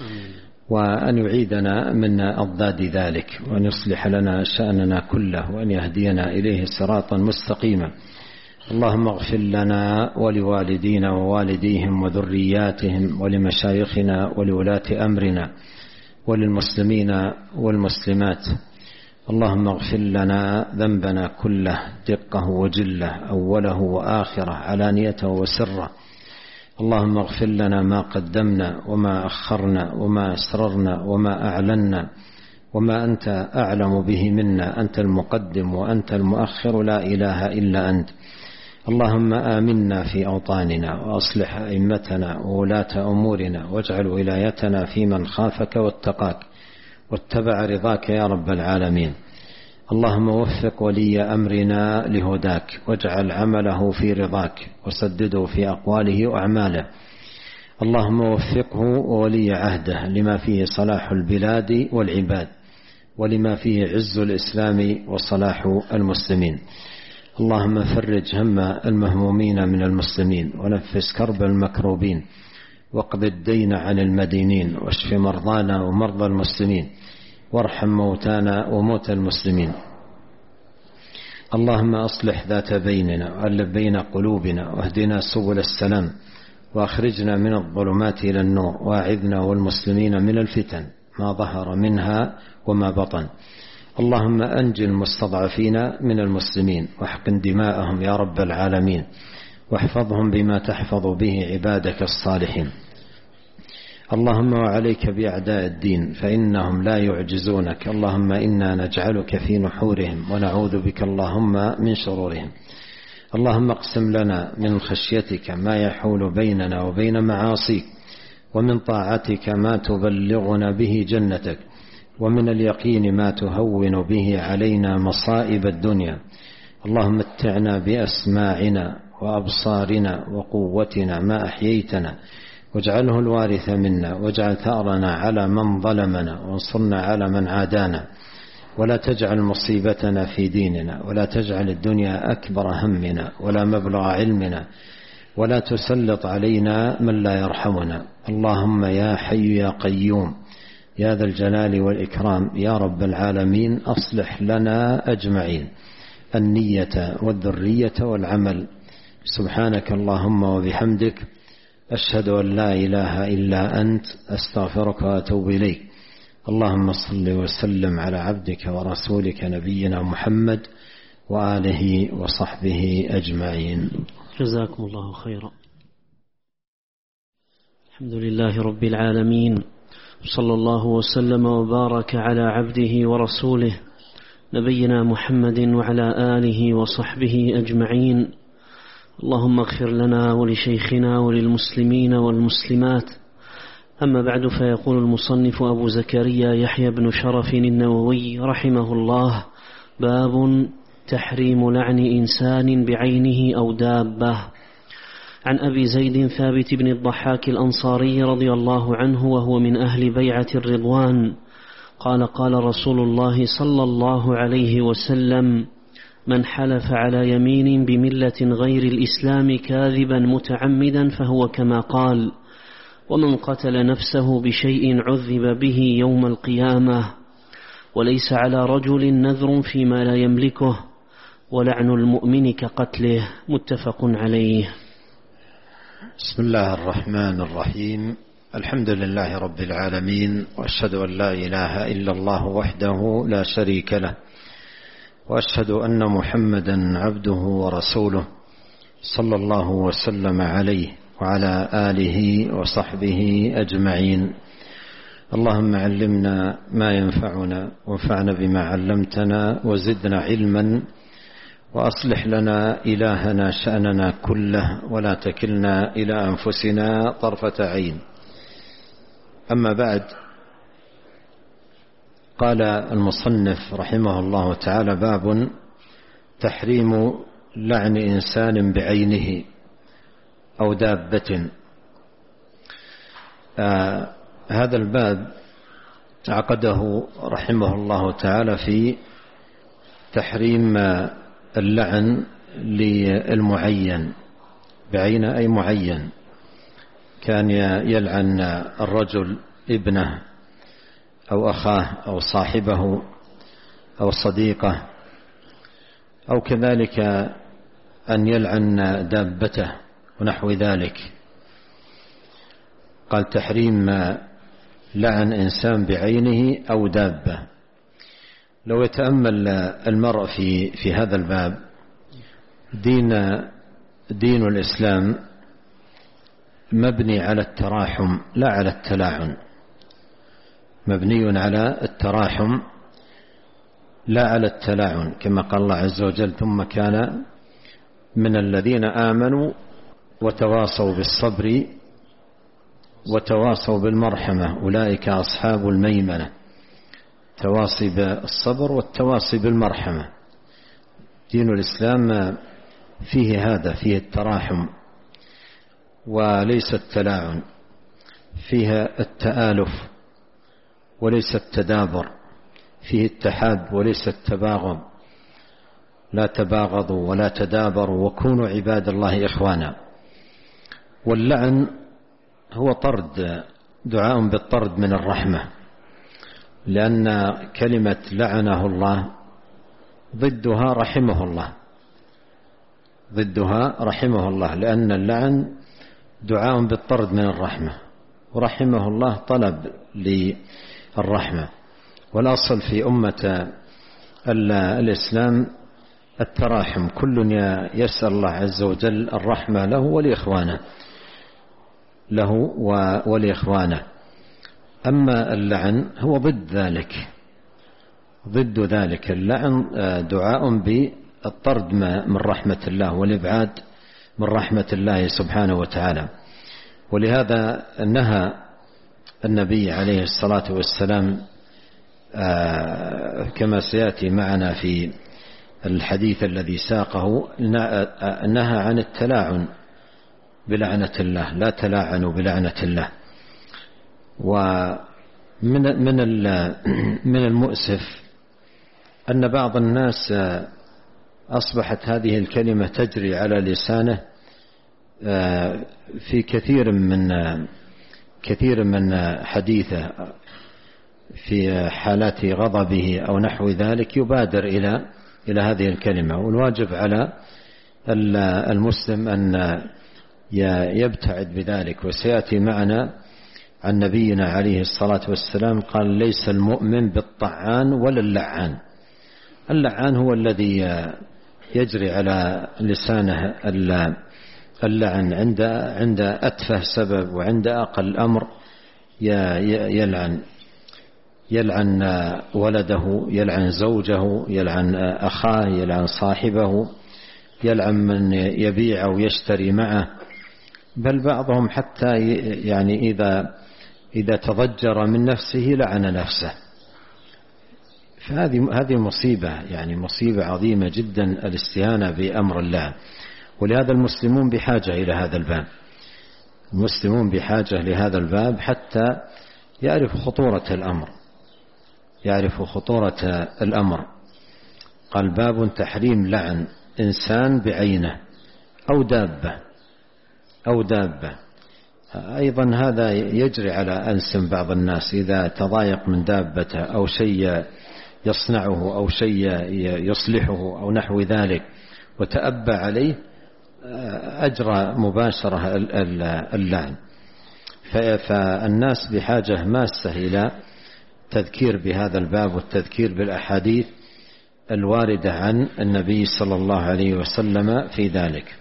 وأن يعيدنا من أضداد ذلك، وأن يصلح لنا شأننا كله، وأن يهدينا إليه صراطا مستقيما. اللهم اغفر لنا ولوالدينا ووالديهم وذرياتهم ولمشايخنا ولولاة أمرنا وللمسلمين والمسلمات. اللهم اغفر لنا ذنبنا كله دقه وجله، أوله وآخره، علانيته وسره. اللهم اغفر لنا ما قدمنا وما أخرنا وما أسررنا وما أعلنا وما أنت أعلم به منا، أنت المقدم وأنت المؤخر، لا إله إلا أنت. اللهم آمنا في أوطاننا، وأصلح أئمتنا وولاة أمورنا، واجعل ولايتنا في من خافك واتقاك واتبع رضاك يا رب العالمين. اللهم وفق ولي أمرنا لهداك، واجعل عمله في رضاك، وسدده في أقواله وأعماله. اللهم وفقه وولي عهده لما فيه صلاح البلاد والعباد، ولما فيه عز الإسلام وصلاح المسلمين. اللهم فرج هم المهمومين من المسلمين، ونفس كرب المكروبين، واقض الدين عن المدينين، واشف مرضانا ومرضى المسلمين، وارحم موتانا وموتى المسلمين. اللهم أصلح ذات بيننا، وألف بين قلوبنا، واهدنا سبل السلام، وأخرجنا من الظلمات إلى النور، وأعذنا والمسلمين من الفتن ما ظهر منها وما بطن. اللهم أنجِ المستضعفين من المسلمين، واحقن دماءهم يا رب العالمين، واحفظهم بما تحفظ به عبادك الصالحين. اللهم وعليك بأعداء الدين فإنهم لا يعجزونك. اللهم إنا نجعلك في نحورهم، ونعوذ بك اللهم من شرورهم. اللهم اقسم لنا من خشيتك ما يحول بيننا وبين معاصيك، ومن طاعتك ما تبلغنا به جنتك، ومن اليقين ما تهون به علينا مصائب الدنيا. اللهم متعنا بأسماعنا وأبصارنا وقوتنا ما أحييتنا، واجعله الوارث منا، واجعل ثأرنا على من ظلمنا، وانصرنا على من عادانا، ولا تجعل مصيبتنا في ديننا، ولا تجعل الدنيا أكبر همنا ولا مبلغ علمنا، ولا تسلط علينا من لا يرحمنا. اللهم يا حي يا قيوم يا ذا الجلال والإكرام يا رب العالمين، أصلح لنا أجمعين النية والذرية والعمل. سبحانك اللهم وبحمدك، أشهد أن لا إله إلا أنت، أستغفرك وأتوب إليك. اللهم صل وسلم على عبدك ورسولك نبينا محمد وآله وصحبه أجمعين. جزاكم الله خيرا. الحمد لله رب العالمين، صلى الله وسلم وبارك على عبده ورسوله نبينا محمد وعلى آله وصحبه أجمعين. اللهم اغفر لنا ولشيخنا وللمسلمين والمسلمات. أما بعد، فيقول المصنف أبو زكريا يحيى بن شرف النووي رحمه الله: باب تحريم لعن إنسان بعينه أو دابة. عن أبي زيد ثابت بن الضحاك الأنصاري رضي الله عنه، وهو من أهل بيعة الرضوان، قال: قال رسول الله صلى الله عليه وسلم: من حلف على يمين بملة غير الإسلام كاذبا متعمدا فهو كما قال، ومن قتل نفسه بشيء عذب به يوم القيامة، وليس على رجل نذر فيما لا يملكه، ولعن المؤمن كقتله. متفق عليه. بسم الله الرحمن الرحيم. الحمد لله رب العالمين، وأشهد أن لا إله إلا الله وحده لا شريك له، وأشهد أن محمدا عبده ورسوله، صلى الله وسلم عليه وعلى آله وصحبه أجمعين. اللهم علمنا ما ينفعنا، وانفعنا بما علمتنا، وزدنا علما، وأصلح لنا إلهنا شأننا كله، ولا تكلنا إلى أنفسنا طرفة عين. أما بعد، قال المصنف رحمه الله تعالى: باب تحريم لعن إنسان بعينه أو دابة. هذا الباب عقده رحمه الله تعالى في تحريم اللعن للمعين بعينه، أي معين كان يلعن الرجل ابنه أو أخاه أو صاحبه أو صديقه، أو كذلك أن يلعن دابته ونحو ذلك. قال: تحريم لعن إنسان بعينه أو دابة. لو يتأمل المرء في هذا الباب، دين الإسلام مبني على التراحم لا على التلاعن، مبني على التراحم لا على التلاعن، كما قال الله عز وجل: ثم كان من الذين آمنوا وتواصوا بالصبر وتواصوا بالمرحمة أولئك أصحاب الميمنة. تواصي بالصبر والتواصي بالمرحمة. دين الإسلام فيه هذا، فيه التراحم وليس التلاعن، فيها التآلف وليس التدابر، فيه التحاب وليس التباغض، لا تباغضوا ولا تدابروا وكونوا عباد الله إخوانا. واللعن هو طرد، دعاء بالطرد من الرحمة، لأن كلمة لعنه الله ضدها رحمه الله، ضدها رحمه الله، لأن اللعن دعاء بالطرد من الرحمة، ورحمه الله طلب للرحمة. والأصل في أمة الإسلام التراحم، كل يسأل الله عز وجل الرحمة له ولإخوانه. أما اللعن هو ضد ذلك. اللعن دعاء بالطرد من رحمة الله والإبعاد من رحمة الله سبحانه وتعالى. ولهذا نهى النبي عليه الصلاة والسلام كما سيأتي معنا في الحديث الذي ساقه، نهى عن التلاعن بلعنة الله، لا تلاعنوا بلعنة الله. ومن المؤسف أن بعض الناس أصبحت هذه الكلمة تجري على لسانه في كثير من حديثه، في حالات غضبه أو نحو ذلك يبادر إلى هذه الكلمة. والواجب على المسلم أن يبتعد بذلك. وسيأتي معنا عن نبينا عليه الصلاة والسلام قال: ليس المؤمن بالطعان ولا اللعان. اللعان هو الذي يجري على لسانه اللعن عند أتفه سبب وعند أقل أمر يلعن ولده، يلعن زوجه، يلعن أخاه، يلعن صاحبه، يلعن من يبيع أو يشتري معه، بل بعضهم حتى يعني إذا تضجر من نفسه لعن نفسه. فهذه مصيبة، يعني مصيبة عظيمة جدا الاستهانة بأمر الله. ولهذا المسلمون بحاجة إلى هذا الباب، المسلمون بحاجة لهذا الباب حتى يعرف خطورة الأمر. قال: باب تحريم لعن إنسان بعينه أو دابة. أيضا هذا يجري على ألسن بعض الناس، إذا تضايق من دابته أو شيء يصنعه أو شيء يصلحه أو نحو ذلك وتأبى عليه، أجرى مباشرة اللعن. فالناس بحاجة ماسة إلى تذكير بهذا الباب والتذكير بالأحاديث الواردة عن النبي صلى الله عليه وسلم في ذلك.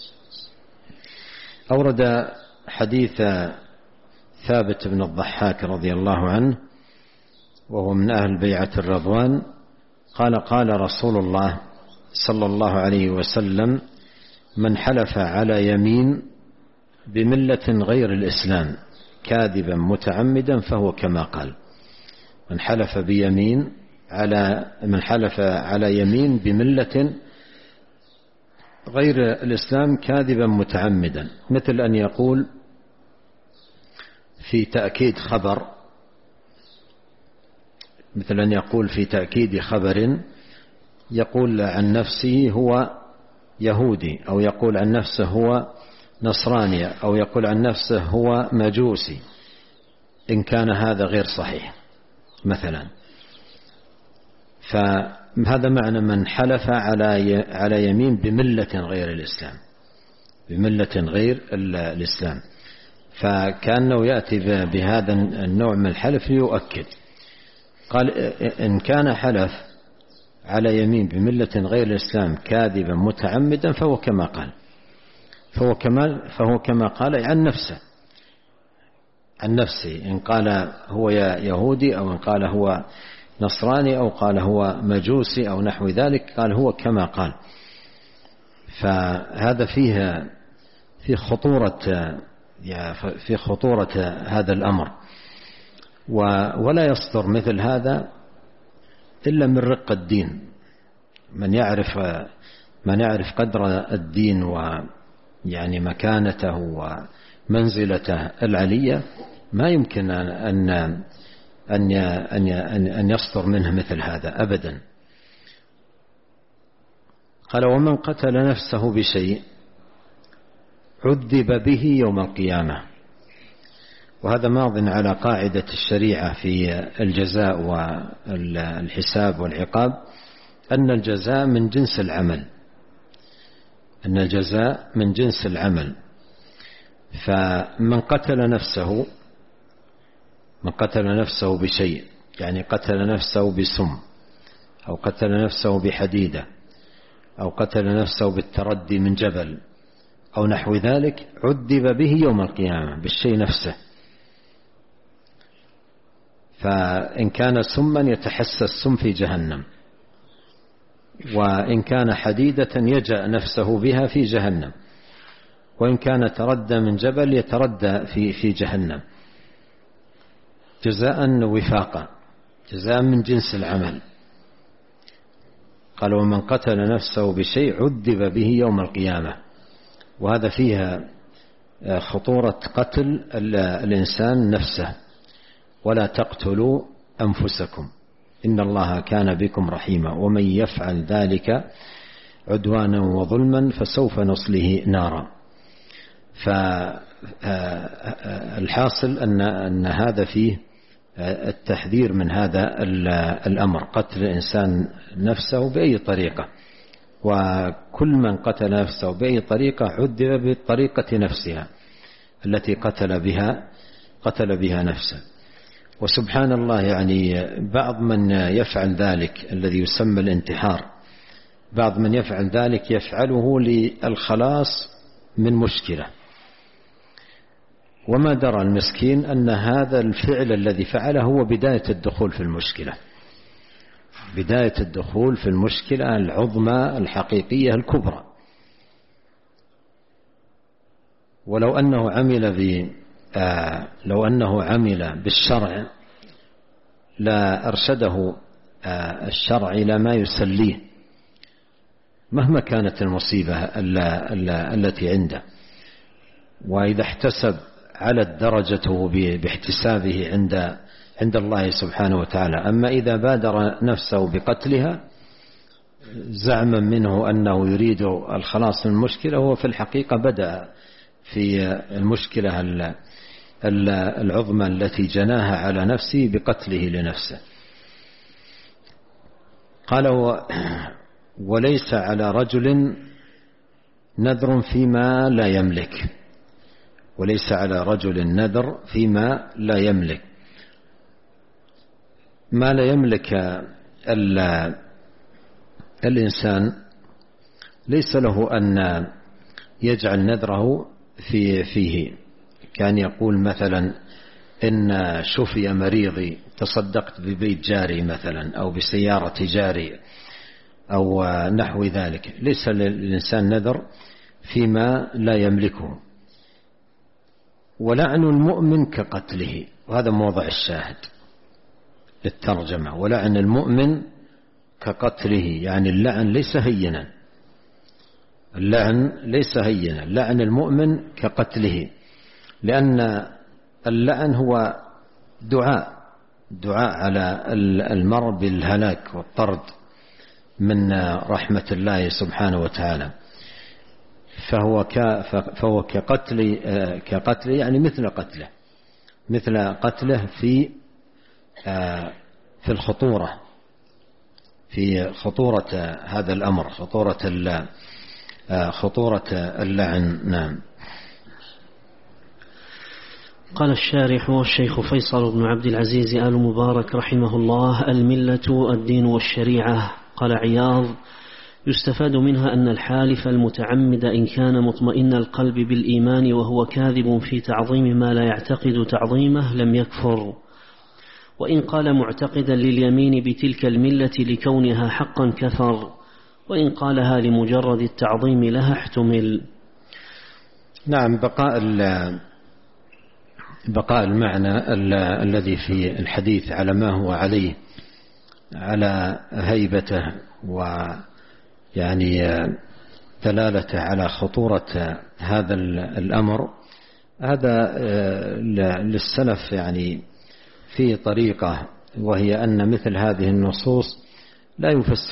أورد حديث ثابت بن الضحاك رضي الله عنه، وهو من أهل بيعة الرضوان، قال رسول الله صلى الله عليه وسلم: من حلف على يمين بملة غير الإسلام كاذبا متعمدا فهو كما قال. من حلف على يمين بملة غير الإسلام كاذبا متعمدا، مثل أن يقول في تأكيد خبر، يقول عن نفسه هو يهودي، أو يقول عن نفسه هو نصراني، أو يقول عن نفسه هو مجوسي، إن كان هذا غير صحيح مثلا. فهذا معنى من حلف على يمين بملة غير الإسلام، بملة غير الإسلام. فكأنه يأتي بهذا النوع من الحلف ليؤكد. قال: إن كان حلف على يمين بملة غير الإسلام كاذبا متعمدا فهو كما قال عن نفسه، إن قال هو يهودي، أو إن قال هو نصراني، أو قال هو مجوسي أو نحو ذلك، قال هو كما قال. فهذا في خطورة هذا الأمر. ولا يصدر مثل هذا إلا من رق الدين. من يعرف قدر الدين ويعني مكانته ومنزلته العلية، ما يمكن أن يصدر منه مثل هذا أبدا. قال: ومن قتل نفسه بشيء عذب به يوم القيامة. وهذا ماض على قاعدة الشريعة في الجزاء والحساب والعقاب، أن الجزاء من جنس العمل، أن الجزاء من جنس العمل. فمن قتل نفسه بشيء، يعني قتل نفسه بسم، أو قتل نفسه بحديدة، أو قتل نفسه بالتردي من جبل أو نحو ذلك، عذب به يوم القيامة بالشيء نفسه. فإن كان سما يتحسى السم في جهنم، وإن كان حديدة يجأ نفسه بها في جهنم، وإن كان تردى من جبل يتردى في جهنم، جزاء وفاقا، جزاء من جنس العمل. قال: ومن قتل نفسه بشيء عذب به يوم القيامة. وهذا فيها خطورة قتل الإنسان نفسه: ولا تقتلوا أنفسكم إن الله كان بكم رحيما ومن يفعل ذلك عدوانا وظلما فسوف نصله نارا. فالحاصل أن هذا فيه التحذير من هذا الأمر، قتل الإنسان نفسه بأي طريقة، وكل من قتل نفسه بأي طريقة عذب بالطريقة نفسها التي قتل بها نفسه. وسبحان الله، يعني بعض من يفعل ذلك الذي يسمى الانتحار، بعض من يفعل ذلك يفعله للخلاص من مشكلة، وما درى المسكين أن هذا الفعل الذي فعله هو بداية الدخول في المشكلة، بداية الدخول في المشكلة العظمى الحقيقية الكبرى. ولو أنه عمل بالشرع لا أرشده الشرع إلى ما يسليه مهما كانت المصيبة التي عنده. وإذا احتسب علت درجته باحتسابه عند الله سبحانه وتعالى. أما إذا بادر نفسه بقتلها زعما منه أنه يريد الخلاص من المشكلة، هو في الحقيقة بدأ في المشكلة العظمى التي جناها على نفسه بقتله لنفسه. قال: وليس على رجل نذر فيما لا يملك، وليس على رجل نذر فيما لا يملك. ما لا يملك الإنسان ليس له أن يجعل نذره فيه، كان يقول مثلا: إن شفي مريضي تصدقت ببيت جاري مثلا، أو بسيارة جاري، أو نحو ذلك. ليس للإنسان نذر فيما لا يملكه. ولعن المؤمن كقتله، وهذا موضع الشاهد للترجمة: ولعن المؤمن كقتله، يعني اللعن ليس هينا، اللعن ليس هينا، لعن المؤمن كقتله، لأن اللعن هو دعاء على المرء بالهلاك والطرد من رحمة الله سبحانه وتعالى. فهو كقتل يعني مثل قتله في الخطورة، في خطورة هذا الأمر، خطورة اللعن. نعم. قال الشارح والشيخ فيصل بن عبد العزيز آل مبارك رحمه الله: الملة الدين والشريعة. قال عياض: يستفاد منها أن الحالف المتعمد إن كان مطمئن القلب بالإيمان وهو كاذب في تعظيم ما لا يعتقد تعظيمه لم يكفر، وإن قال معتقدا لليمين بتلك الملة لكونها حقا كفر، وإن قالها لمجرد التعظيم لها احتمل. نعم. بقاء المعنى الذي في الحديث على ما هو عليه، على هيبته ويعني دلالته على خطورة هذا الأمر. هذا للسلف يعني في طريقة، وهي أن مثل هذه النصوص لا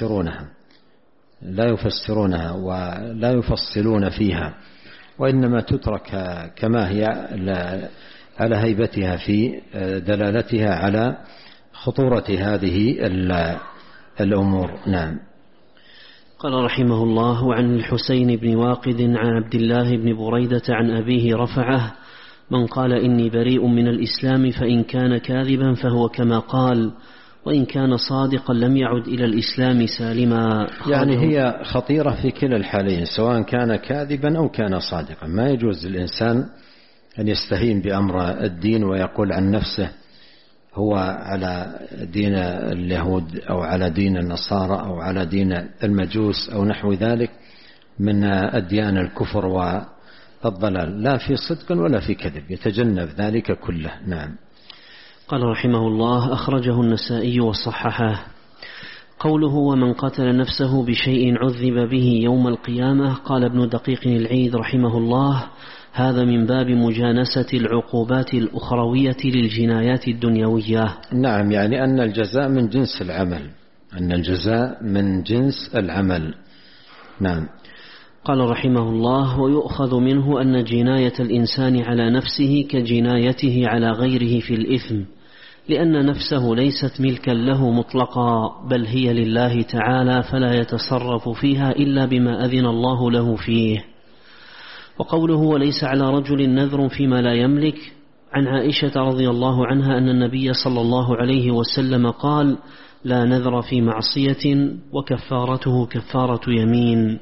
يفسرونها ولا يفصلون فيها، وإنما تترك كما هي على هيبتها في دلالتها على خطورة هذه الأمور. نعم. قال رحمه الله: وعن الحسين بن واقد عن عبد الله بن بريدة عن أبيه رفعه: من قال إني بريء من الإسلام فإن كان كاذبا فهو كما قال، وإن كان صادقا لم يعد إلى الإسلام سالما. يعني هي خطيرة في كلا الحالين، سواء كان كاذبا أو كان صادقا. ما يجوز للإنسان أن يستهين بأمر الدين ويقول عن نفسه هو على دين اليهود أو على دين النصارى أو على دين المجوس أو نحو ذلك من أديان الكفر والضلال، لا في صدق ولا في كذب، يتجنب ذلك كله. نعم. قال رحمه الله: أخرجه النسائي وصححه. قوله: ومن قتل نفسه بشيء عذب به يوم القيامة، قال ابن دقيق العيد رحمه الله: هذا من باب مجانسة العقوبات الأخروية للجنايات الدنيوية. نعم، يعني أن الجزاء من جنس العمل، أن الجزاء من جنس العمل. نعم. قال رحمه الله: ويؤخذ منه أن جناية الإنسان على نفسه كجنايته على غيره في الإثم، لأن نفسه ليست ملكا له مطلقا، بل هي لله تعالى، فلا يتصرف فيها إلا بما أذن الله له فيه. وقوله: وليس على رجل نذر فيما لا يملك، عن عائشة رضي الله عنها أن النبي صلى الله عليه وسلم قال: لا نذر في معصية وكفارته كفارة يمين.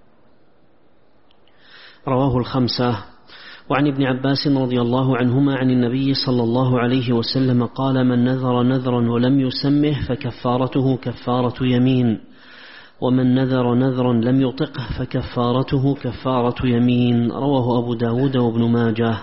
رواه الخمسة. وعن ابن عباس رضي الله عنهما عن النبي صلى الله عليه وسلم قال: من نذر نذرا ولم يسمه فكفارته كفارة يمين، ومن نذر نذرا لم يطقه فكفارته كفارة يمين. رواه أبو داود وابن ماجه.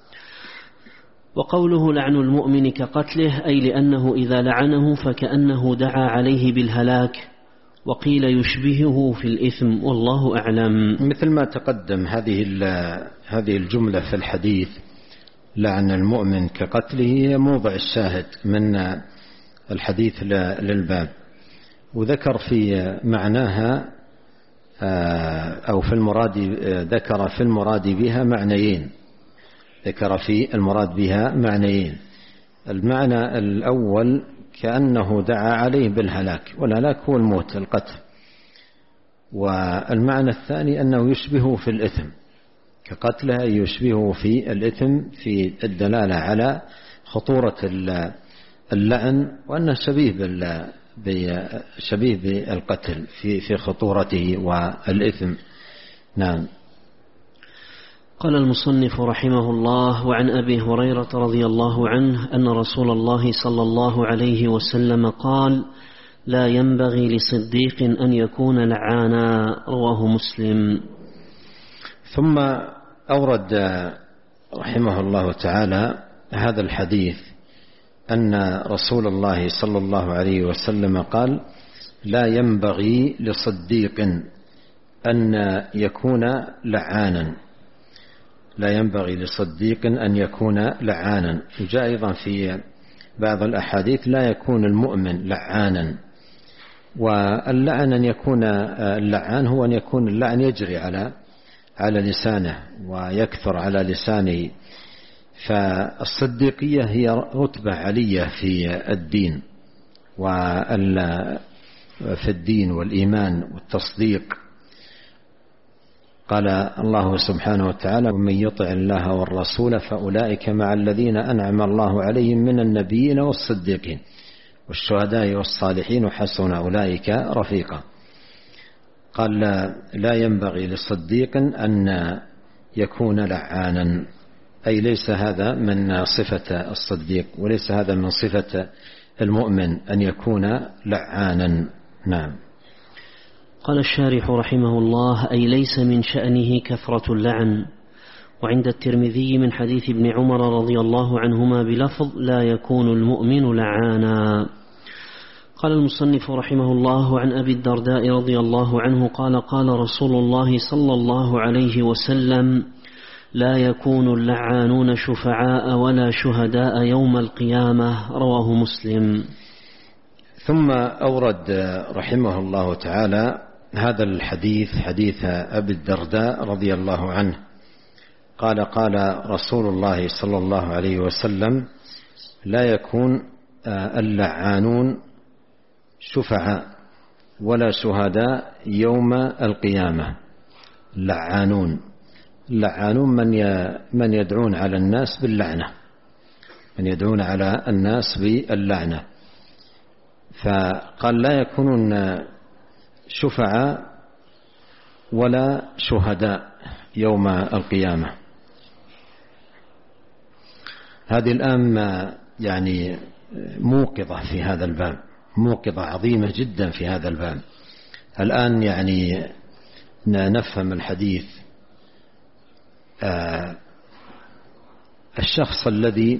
وقوله: لعن المؤمن كقتله، أي لأنه إذا لعنه فكأنه دعا عليه بالهلاك، وقيل يشبهه في الإثم، والله أعلم. مثل ما تقدم هذه الجملة في الحديث، لعن المؤمن كقتله، هي موضع الشاهد من الحديث للباب، وذكر في معناها أو في المراد، ذكر في المراد بها معنيين، ذكر في المراد بها معنيين. المعنى الأول كأنه دعا عليه بالهلاك، والهلاك هو الموت، القتل. والمعنى الثاني أنه يشبهه في الإثم، كقتله يشبهه في الإثم، في الدلالة على خطورة اللعن، وأنه شبيه بالقتل في خطورته والإثم. نعم. قال المصنف رحمه الله: وعن أبي هريرة رضي الله عنه أن رسول الله صلى الله عليه وسلم قال: لا ينبغي لصديق أن يكون لعانا. رواه مسلم. ثم أورد رحمه الله تعالى هذا الحديث أن رسول الله صلى الله عليه وسلم قال: لا ينبغي لصديق أن يكون لعانا، لا ينبغي لصديق أن يكون لعانا. وجاء أيضا في بعض الأحاديث: لا يكون المؤمن لعانا. واللعن أن يكون اللعان هو أن يكون اللعن يجري على لسانه ويكثر على لسانه. فالصديقية هي رتبة علية في الدين في الدين والإيمان والتصديق. قال الله سبحانه وتعالى: ومن يطع الله والرسول فأولئك مع الذين أنعم الله عليهم من النبيين والصديقين والشهداء والصالحين وحسن أولئك رفيقا. قال: لا ينبغي لصديق أن يكون لعانا، أي ليس هذا من صفة الصديق، وليس هذا من صفة المؤمن أن يكون لعانا. نعم. قال الشارح رحمه الله: أي ليس من شأنه كثرة اللعن. وعند الترمذي من حديث ابن عمر رضي الله عنهما بلفظ: لا يكون المؤمن لعانا. قال المصنف رحمه الله: عن أبي الدرداء رضي الله عنه قال: قال رسول الله صلى الله عليه وسلم: لا يكون اللعانون شفعاء ولا شهداء يوم القيامة. رواه مسلم. ثم أورد رحمه الله تعالى هذا الحديث، حديث أبي الدرداء رضي الله عنه قال: قال رسول الله صلى الله عليه وسلم: لا يكون اللعانون شفعاء ولا شهداء يوم القيامة. اللعانون من يدعون على الناس باللعنة، من يدعون على الناس باللعنة. فقال: لا يكونون شفعاء ولا شهداء يوم القيامة. هذه الآن يعني موقظة في هذا الباب، موقظة عظيمة جدا في هذا الباب. الآن يعني نفهم الحديث. الشخص الذي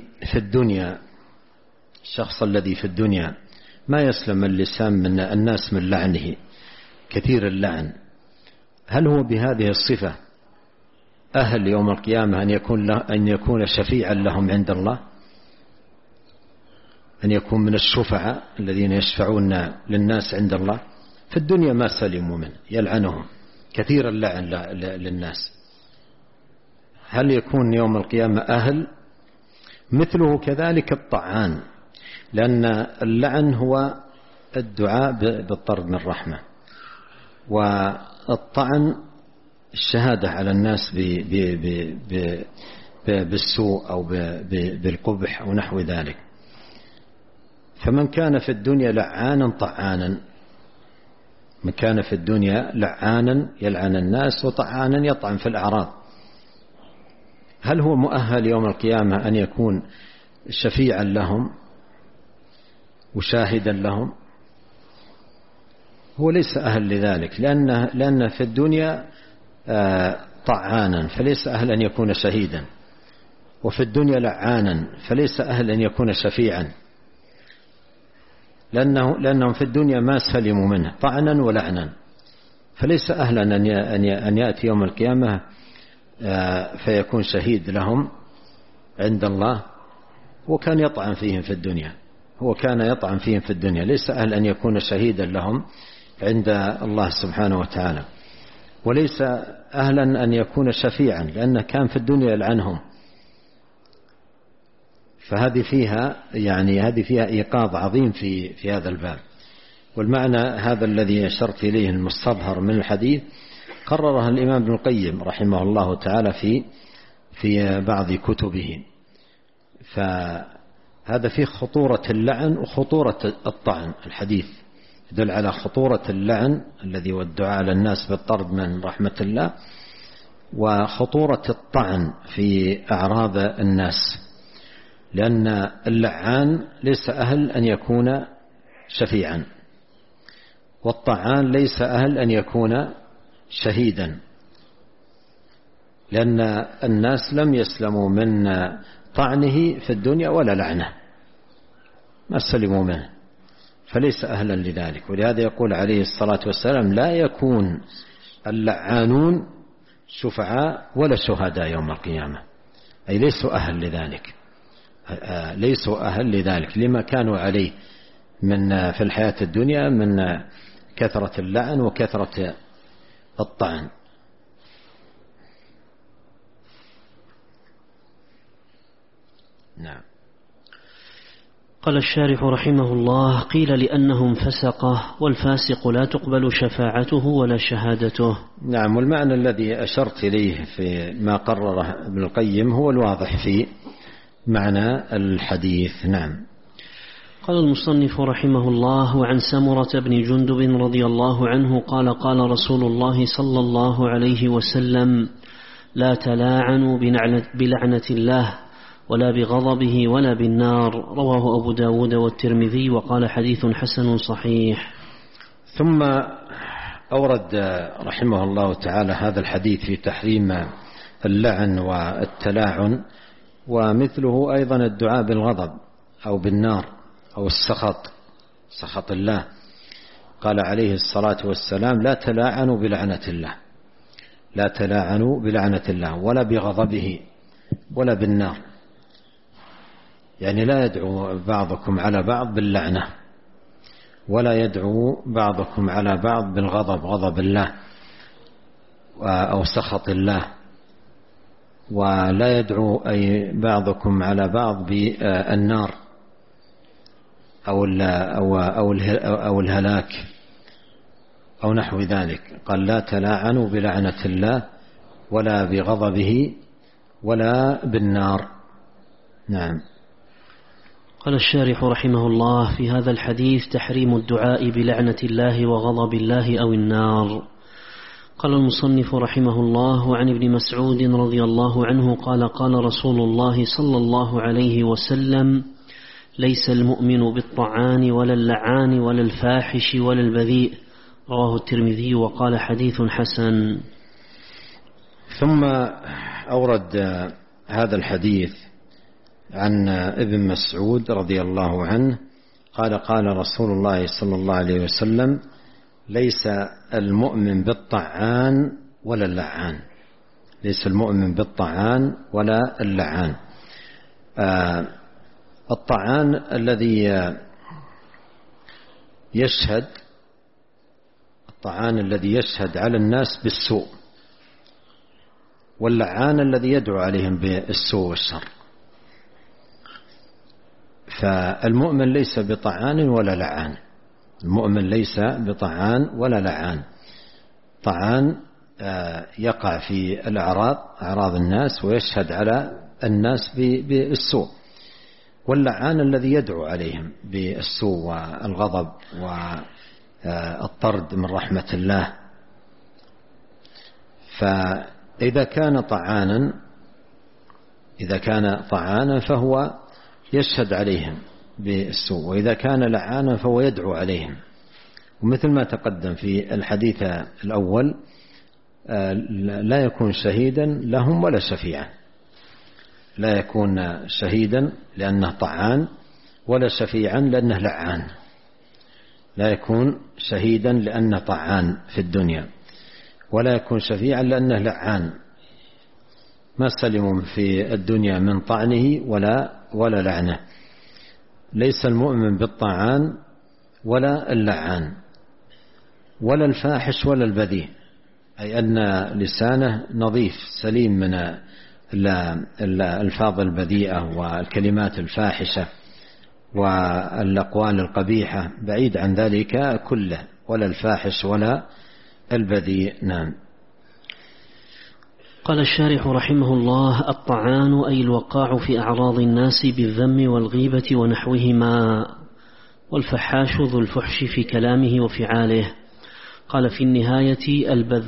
في الدنيا ما يسلم اللسان من الناس من لعنه، كثير اللعن، هل هو بهذه الصفة أهل يوم القيامة أن يكون شفيعا لهم عند الله، أن يكون من الشفعاء الذين يشفعون للناس عند الله؟ في الدنيا ما سلموا منه، يلعنهم، كثير اللعن للناس. هل يكون يوم القيامة أهل؟ مثله كذلك الطعان، لأن اللعن هو الدعاء بالطرد من الرحمة، والطعن الشهادة على الناس بالسوء أو بالقبح أو نحو ذلك. فمن كان في الدنيا لعانا طعانا، من كان في الدنيا لعانا يلعن الناس وطعانا يطعن في الأعراض، هل هو مؤهل يوم القيامة أن يكون شفيعا لهم وشاهدا لهم؟ هو ليس أهل لذلك، لأن في الدنيا طعانا فليس أهل أن يكون شهيدا، وفي الدنيا لعانا فليس أهل أن يكون شفيعا، لأنهم في الدنيا ما سلموا منه طعنا ولعنا، فليس أهلا أن يأتي يوم القيامة فيكون شهيد لهم عند الله. وكان يطعن فيهم في الدنيا، ليس أهل أن يكون شهيدا لهم عند الله سبحانه وتعالى، وليس أهلا أن يكون شفيعا لأنه كان في الدنيا يلعنهم. فهذه فيها إيقاظ عظيم في هذا الباب. والمعنى هذا الذي أشرت إليه المستظهر من الحديث قررها الإمام ابن القيم رحمه الله تعالى في بعض كتبه. فهذا فيه خطورة اللعن وخطورة الطعن. الحديث يدل على خطورة اللعن الذي هو الدعاء على الناس بالطرد من رحمة الله، وخطورة الطعن في أعراض الناس، لأن اللعان ليس أهل أن يكون شفيعا، والطعان ليس أهل أن يكون شهيدا، لأن الناس لم يسلموا من طعنه في الدنيا ولا لعنه، ما سلموا منه، فليس أهلا لذلك. ولهذا يقول عليه الصلاة والسلام: لا يكون اللعانون شفعاء ولا شهداء يوم القيامة، أي ليسوا أهل لذلك لما كانوا عليه في الحياة الدنيا من كثرة اللعن وكثرة الطعن. نعم. قال الشارح رحمه الله: قيل لأنهم فسقة، والفاسق لا تقبل شفاعته ولا شهادته. نعم. والمعنى الذي أشرت إليه في ما قرره ابن القيم هو الواضح في معنى الحديث. نعم. قال المصنف رحمه الله: وعن سمرة بن جندب رضي الله عنه قال: قال رسول الله صلى الله عليه وسلم: لا تلاعنوا بلعنة الله ولا بغضبه ولا بالنار. رواه أبو داود والترمذي وقال: حديث حسن صحيح. ثم أورد رحمه الله تعالى هذا الحديث في تحريم اللعن والتلاعن، ومثله أيضا الدعاء بالغضب أو بالنار أو سخط الله. قال عليه الصلاة والسلام: لا تلاعنوا بلعنة الله، لا تلاعنوا بلعنة الله ولا بغضبه ولا بالنار، يعني لا يدعو بعضكم على بعض باللعنة، ولا يدعو بعضكم على بعض بالغضب، غضب الله أو سخط الله، ولا يدعو أي بعضكم على بعض بالنار أو الهلاك أو نحو ذلك. قال لا تلاعنوا بلعنة الله ولا بغضبه ولا بالنار. نعم. قال الشارح رحمه الله في هذا الحديث تحريم الدعاء بلعنة الله وغضب الله أو النار. قال المصنف رحمه الله عن ابن مسعود رضي الله عنه قال قال رسول الله صلى الله عليه وسلم ليس المؤمن بالطعان ولا اللعان ولا الفاحش ولا البذيء، رواه الترمذي وقال حديث حسن. ثم أورد هذا الحديث عن ابن مسعود رضي الله عنه قال قال رسول الله صلى الله عليه وسلم ليس المؤمن بالطعان ولا اللعان، ليس المؤمن بالطعان ولا اللعان. الطعان الذي يشهد على الناس بالسوء، واللعان الذي يدعو عليهم بالسوء والشر. فالمؤمن ليس بطعان ولا لعان، المؤمن ليس بطعان ولا لعان. طعان يقع في الأعراض، أعراض الناس، ويشهد على الناس بالسوء، واللعان الذي يدعو عليهم بالسوء والغضب والطرد من رحمة الله. فإذا كان طعانا فهو يشهد عليهم بالسوء، وإذا كان لعانا فهو يدعو عليهم. ومثل ما تقدم في الحديث الأول لا يكون شهيدا لهم ولا شفيعا، لا يكون شهيدا لأنه طعان ولا شفيعا لأنه لعان، لا يكون شهيدا لأنه طعان في الدنيا، ولا يكون شفيعا لأنه لعان، ما سلموا في الدنيا من طعنه ولا لعنه. ليس المؤمن بالطعان ولا اللعان ولا الفاحش ولا البذيء، أي أن لسانه نظيف سليم من الألفاظ البذيئة والكلمات الفاحشة والأقوال القبيحة، بعيد عن ذلك كله، ولا الفاحش ولا البذيء. نعم. قال الشارح رحمه الله الطعان أي الوقاع في أعراض الناس بالذم والغيبة ونحوهما، والفحاش ذو الفحش في كلامه وفعاله. قال في النهاية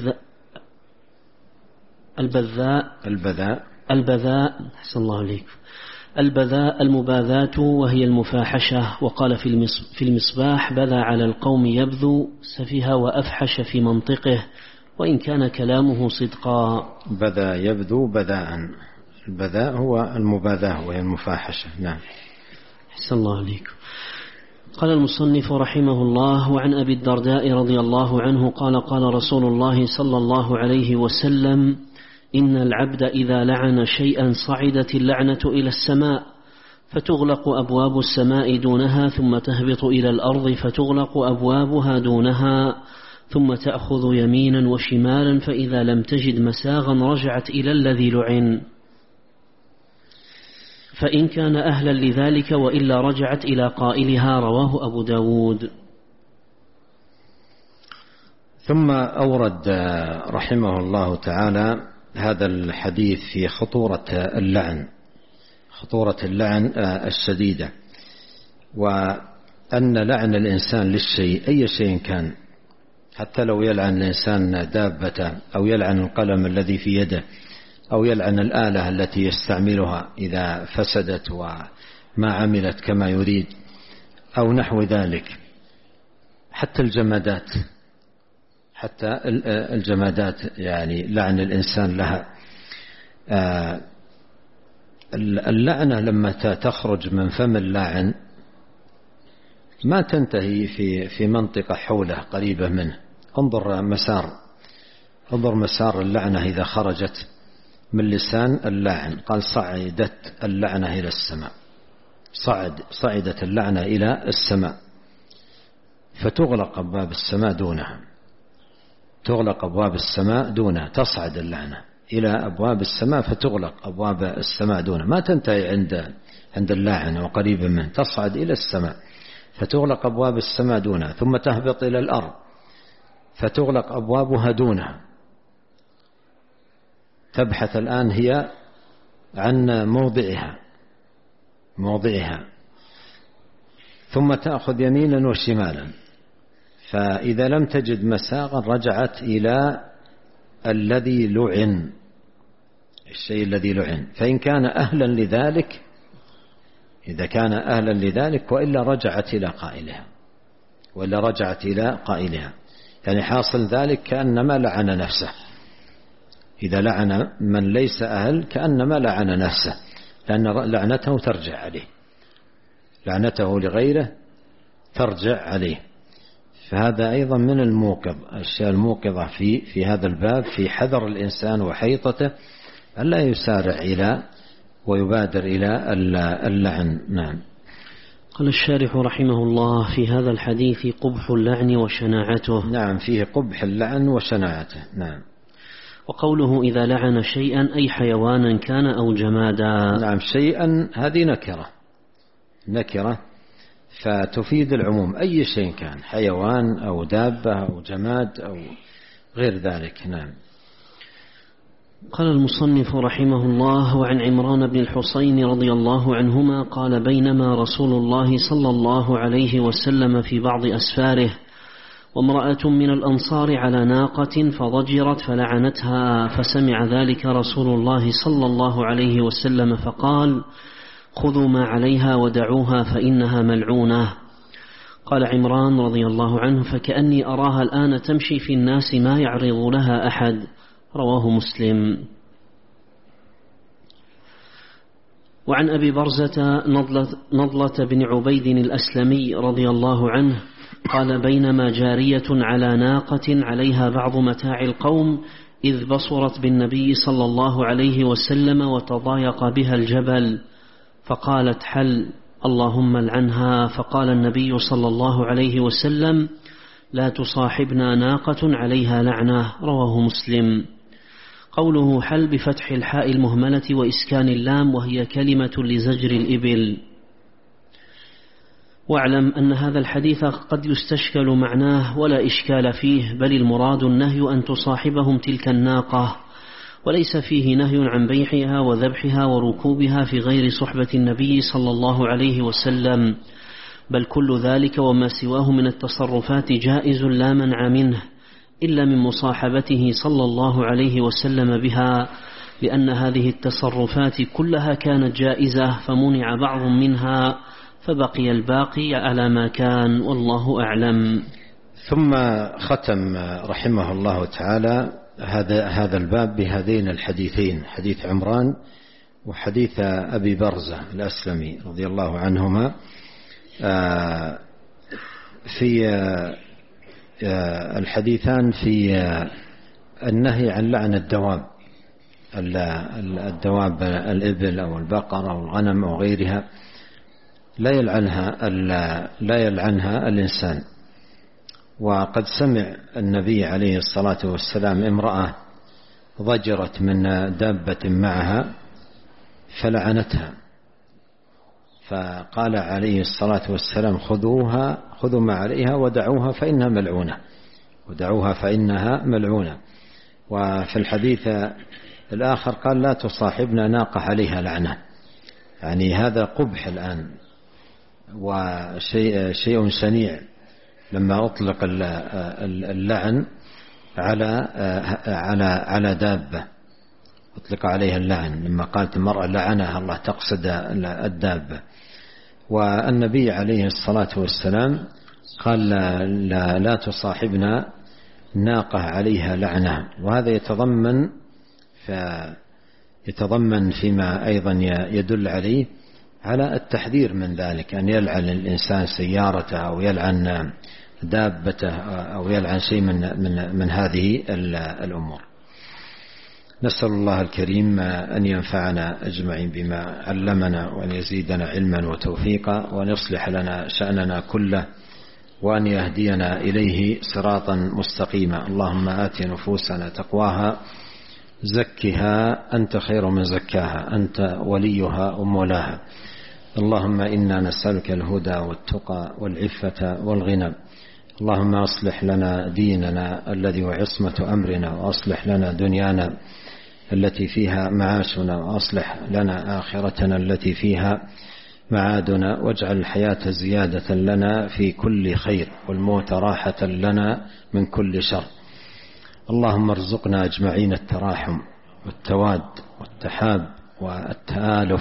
البذاء أحسن الله عليك، البذاء المباذاة وهي المفاحشة. وقال في المصباح بذى على القوم يبذو سفه وأفحش في منطقه وإن كان كلامه صدقا. بذى يبذو بذاء، البذاء هو المباذاة وهي المفاحشة. نعم. أحسن الله عليك. قال المصنف رحمه الله وعن أبي الدرداء رضي الله عنه قال قال رسول الله صلى الله عليه وسلم إن العبد إذا لعن شيئا صعدت اللعنة إلى السماء فتغلق أبواب السماء دونها ثم تهبط إلى الأرض فتغلق أبوابها دونها ثم تأخذ يمينا وشمالا فإذا لم تجد مساغا رجعت إلى الذي لعن فإن كان أهلا لذلك وإلا رجعت إلى قائلها. رواه أبو داود. ثم أورد رحمه الله تعالى هذا الحديث في خطورة اللعن الشديدة، وأن لعن الإنسان للشيء أي شيء كان، حتى لو يلعن الإنسان دابته أو يلعن القلم الذي في يده أو يلعن الآلة التي يستعملها إذا فسدت وما عملت كما يريد أو نحو ذلك، حتى الجمادات يعني لعن الإنسان لها. اللعنة لما تخرج من فم اللاعن ما تنتهي في منطقة حوله قريبة منه. انظر مسار انظر مسار اللعنة إذا خرجت من لسان اللاعن. قال صعدت اللعنة إلى السماء، صعدت اللعنة إلى السماء، فتغلق أبواب السماء دونها، تغلق أبواب السماء دونها، تصعد اللعنة إلى أبواب السماء فتغلق أبواب السماء دونها، ما تنتهي عند اللاعن وقريب منه، تصعد إلى السماء فتغلق أبواب السماء دونها، ثم تهبط إلى الأرض فتغلق أبوابها دونها. تبحث الآن هي عن موضعها، ثم تأخذ يمينا وشمالا، فإذا لم تجد مساغا رجعت إلى الذي لعن، الشيء الذي لعن، فإن كان أهلا لذلك، إذا كان أهلا لذلك، وإلا رجعت إلى قائلها، يعني حاصل ذلك كأنما لعن نفسه. إذا لعن من ليس أهل كأنما لعن نفسه، لأن لعنته ترجع عليه، لعنته لغيره ترجع عليه. فهذا أيضا من الأشياء الموقظة في هذا الباب، في حذر الإنسان وحيطته ألا يسارع إلى ويبادر إلى اللعن. نعم. قال الشارح رحمه الله: في هذا الحديث قبح اللعن وشناعته. نعم، فيه قبح اللعن وشناعته. نعم. وقوله إذا لعن شيئا أي حيوانا كان أو جمادا. نعم، شيئا هذه نكرة فتفيد العموم، أي شيء كان، حيوان أو دابة أو جماد أو غير ذلك. نعم. قال المصنف رحمه الله: وعن عمران بن الحصين رضي الله عنهما قال: بينما رسول الله صلى الله عليه وسلم في بعض أسفاره وامرأة من الأنصار على ناقة فضجرت فلعنتها، فسمع ذلك رسول الله صلى الله عليه وسلم فقال: خذوا ما عليها ودعوها فإنها ملعونة. قال عمران رضي الله عنه: فكأني أراها الآن تمشي في الناس ما يعرض لها أحد. رواه مسلم. وعن أبي برزة نضلة بن عبيد الأسلمي رضي الله عنه قال: بينما جارية على ناقة عليها بعض متاع القوم إذ بصرت بالنبي صلى الله عليه وسلم وتضايق بها الجبل، فقالت: حل اللهم لعنها. فقال النبي صلى الله عليه وسلم: لا تصاحبنا ناقة عليها لعنة. رواه مسلم. قوله حل بفتح الحاء المهملة وإسكان اللام، وهي كلمة لزجر الإبل. واعلم أن هذا الحديث قد يستشكل معناه ولا إشكال فيه، بل المراد النهي أن تصاحبهم تلك الناقة، وليس فيه نهي عن بيعها وذبحها وركوبها في غير صحبة النبي صلى الله عليه وسلم، بل كل ذلك وما سواه من التصرفات جائز لا منع منه، إلا من مصاحبته صلى الله عليه وسلم بها، لأن هذه التصرفات كلها كانت جائزة فمنع بعض منها فبقي الباقي على ما كان، والله أعلم. ثم ختم رحمه الله تعالى هذا الباب بهذين الحديثين، حديث عمران وحديث أبي برزة الأسلمي رضي الله عنهما، في الحديثان في النهي عن لعن الدواب، الإبل أو البقر أو الغنم أو غيرها، لا يلعنها الإنسان. وقد سمع النبي عليه الصلاة والسلام امرأة ضجرت من دابة معها فلعنتها، فقال عليه الصلاة والسلام: خذوا ما عليها ودعوها فإنها ملعونة. وفي الحديث الآخر قال: لا تصاحبنا ناقة عليها لعنة. يعني هذا قبح الآن وشيء شنيع لما أطلق اللعن على دابة، أطلق عليها اللعن لما قالت المرأة لعنها الله، تقصد الدابة. والنبي عليه الصلاة والسلام قال: لا تصاحبنا ناقة عليها لعنة. وهذا يتضمن فيما أيضا يدل عليه على التحذير من ذلك، أن يلعن الإنسان سيارته أو يلعن دابته أو يلعن شيء من هذه الأمور. نسأل الله الكريم أن ينفعنا أجمعين بما علمنا، وأن يزيدنا علما وتوفيقا، وأن يصلح لنا شأننا كله، وأن يهدينا إليه صراطا مستقيما. اللهم آت نفوسنا تقواها، زكها أنت خير من زكاها، أنت وليها ومولاها. اللهم إنا نسألك الهدى والتقى والعفة والغنى. اللهم أصلح لنا ديننا الذي هو عصمة أمرنا، وأصلح لنا دنيانا التي فيها معاشنا، وأصلح لنا آخرتنا التي فيها معادنا، واجعل الحياة زيادة لنا في كل خير، والموت راحة لنا من كل شر. اللهم ارزقنا أجمعين التراحم والتواد والتحاب والتآلف،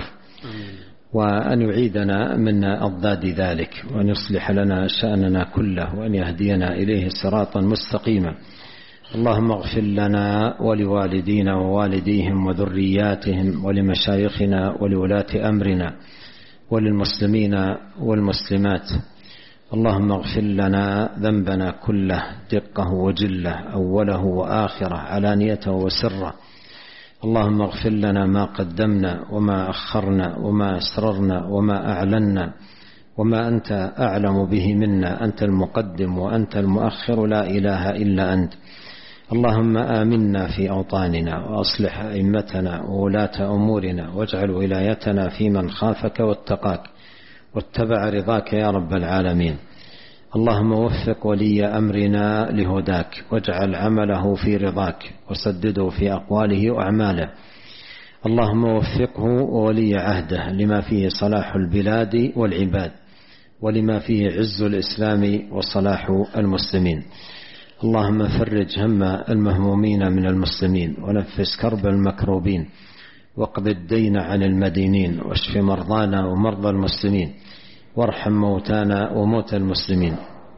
وأن يعيدنا من أضداد ذلك، وأن يصلح لنا شأننا كله، وأن يهدينا إليه صراطا مستقيما. اللهم اغفر لنا ولوالدينا ووالديهم وذرياتهم ولمشايخنا ولولاة أمرنا وللمسلمين والمسلمات. اللهم اغفر لنا ذنبنا كله دقه وجله، أوله وآخره، علانيته وسره. اللهم اغفر لنا ما قدمنا وما أخرنا وما أسررنا وما أعلنا، وما أنت أعلم به منا. أنت المقدم وأنت المؤخر، لا إله إلا أنت. اللهم آمنا في أوطاننا، وأصلح أئمتنا وولاة أمورنا، واجعل ولايتنا في من خافك واتقاك واتبع رضاك يا رب العالمين. اللهم وفق ولي أمرنا لهداك، واجعل عمله في رضاك، وسدده في أقواله وأعماله. اللهم وفقه وولي عهده لما فيه صلاح البلاد والعباد، ولما فيه عز الإسلام وصلاح المسلمين. اللهم فرج هم المهمومين من المسلمين، ونفس كرب المكروبين، واقض الدين عن المدينين، واشف مرضانا ومرضى المسلمين، وارحم موتانا وموتى المسلمين.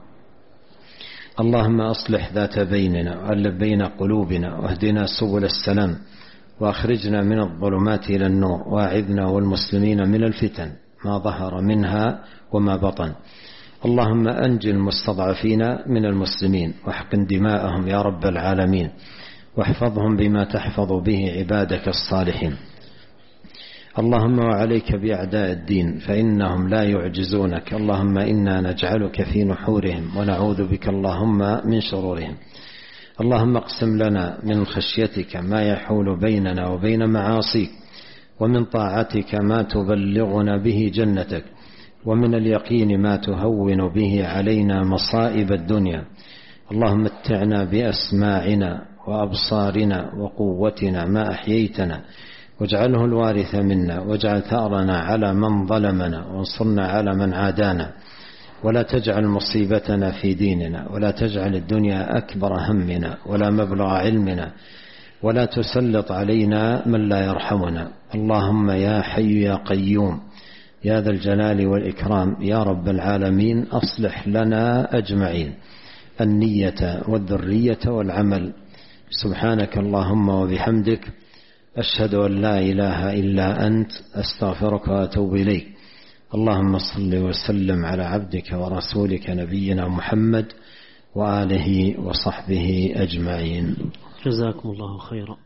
اللهم أصلح ذات بيننا، وألف بين قلوبنا، واهدنا سبل السلام، وأخرجنا من الظلمات إلى النور، واعذنا والمسلمين من الفتن ما ظهر منها وما بطن. اللهم أنجِ المستضعفين من المسلمين، واحقن دماءهم يا رب العالمين، واحفظهم بما تحفظ به عبادك الصالحين. اللهم وعليك بأعداء الدين، فإنهم لا يعجزونك. اللهم إنا نجعلك في نحورهم، ونعوذ بك اللهم من شرورهم. اللهم اقسم لنا من خشيتك ما يحول بيننا وبين معاصيك، ومن طاعتك ما تبلغنا به جنتك، ومن اليقين ما تهون به علينا مصائب الدنيا. اللهم متعنا بأسماعنا وأبصارنا وقوتنا ما أحييتنا، واجعله الوارث منا، واجعل ثأرنا على من ظلمنا، وانصرنا على من عادانا، ولا تجعل مصيبتنا في ديننا، ولا تجعل الدنيا أكبر همنا ولا مبلغ علمنا، ولا تسلط علينا من لا يرحمنا. اللهم يا حي يا قيوم يا ذا الجلال والإكرام يا رب العالمين، أصلح لنا أجمعين النية والذرية والعمل. سبحانك اللهم وبحمدك، أشهد أن لا إله إلا أنت، أستغفرك وأتوب إليك. اللهم صل وسلم على عبدك ورسولك نبينا محمد وآله وصحبه أجمعين. جزاكم الله خيرا.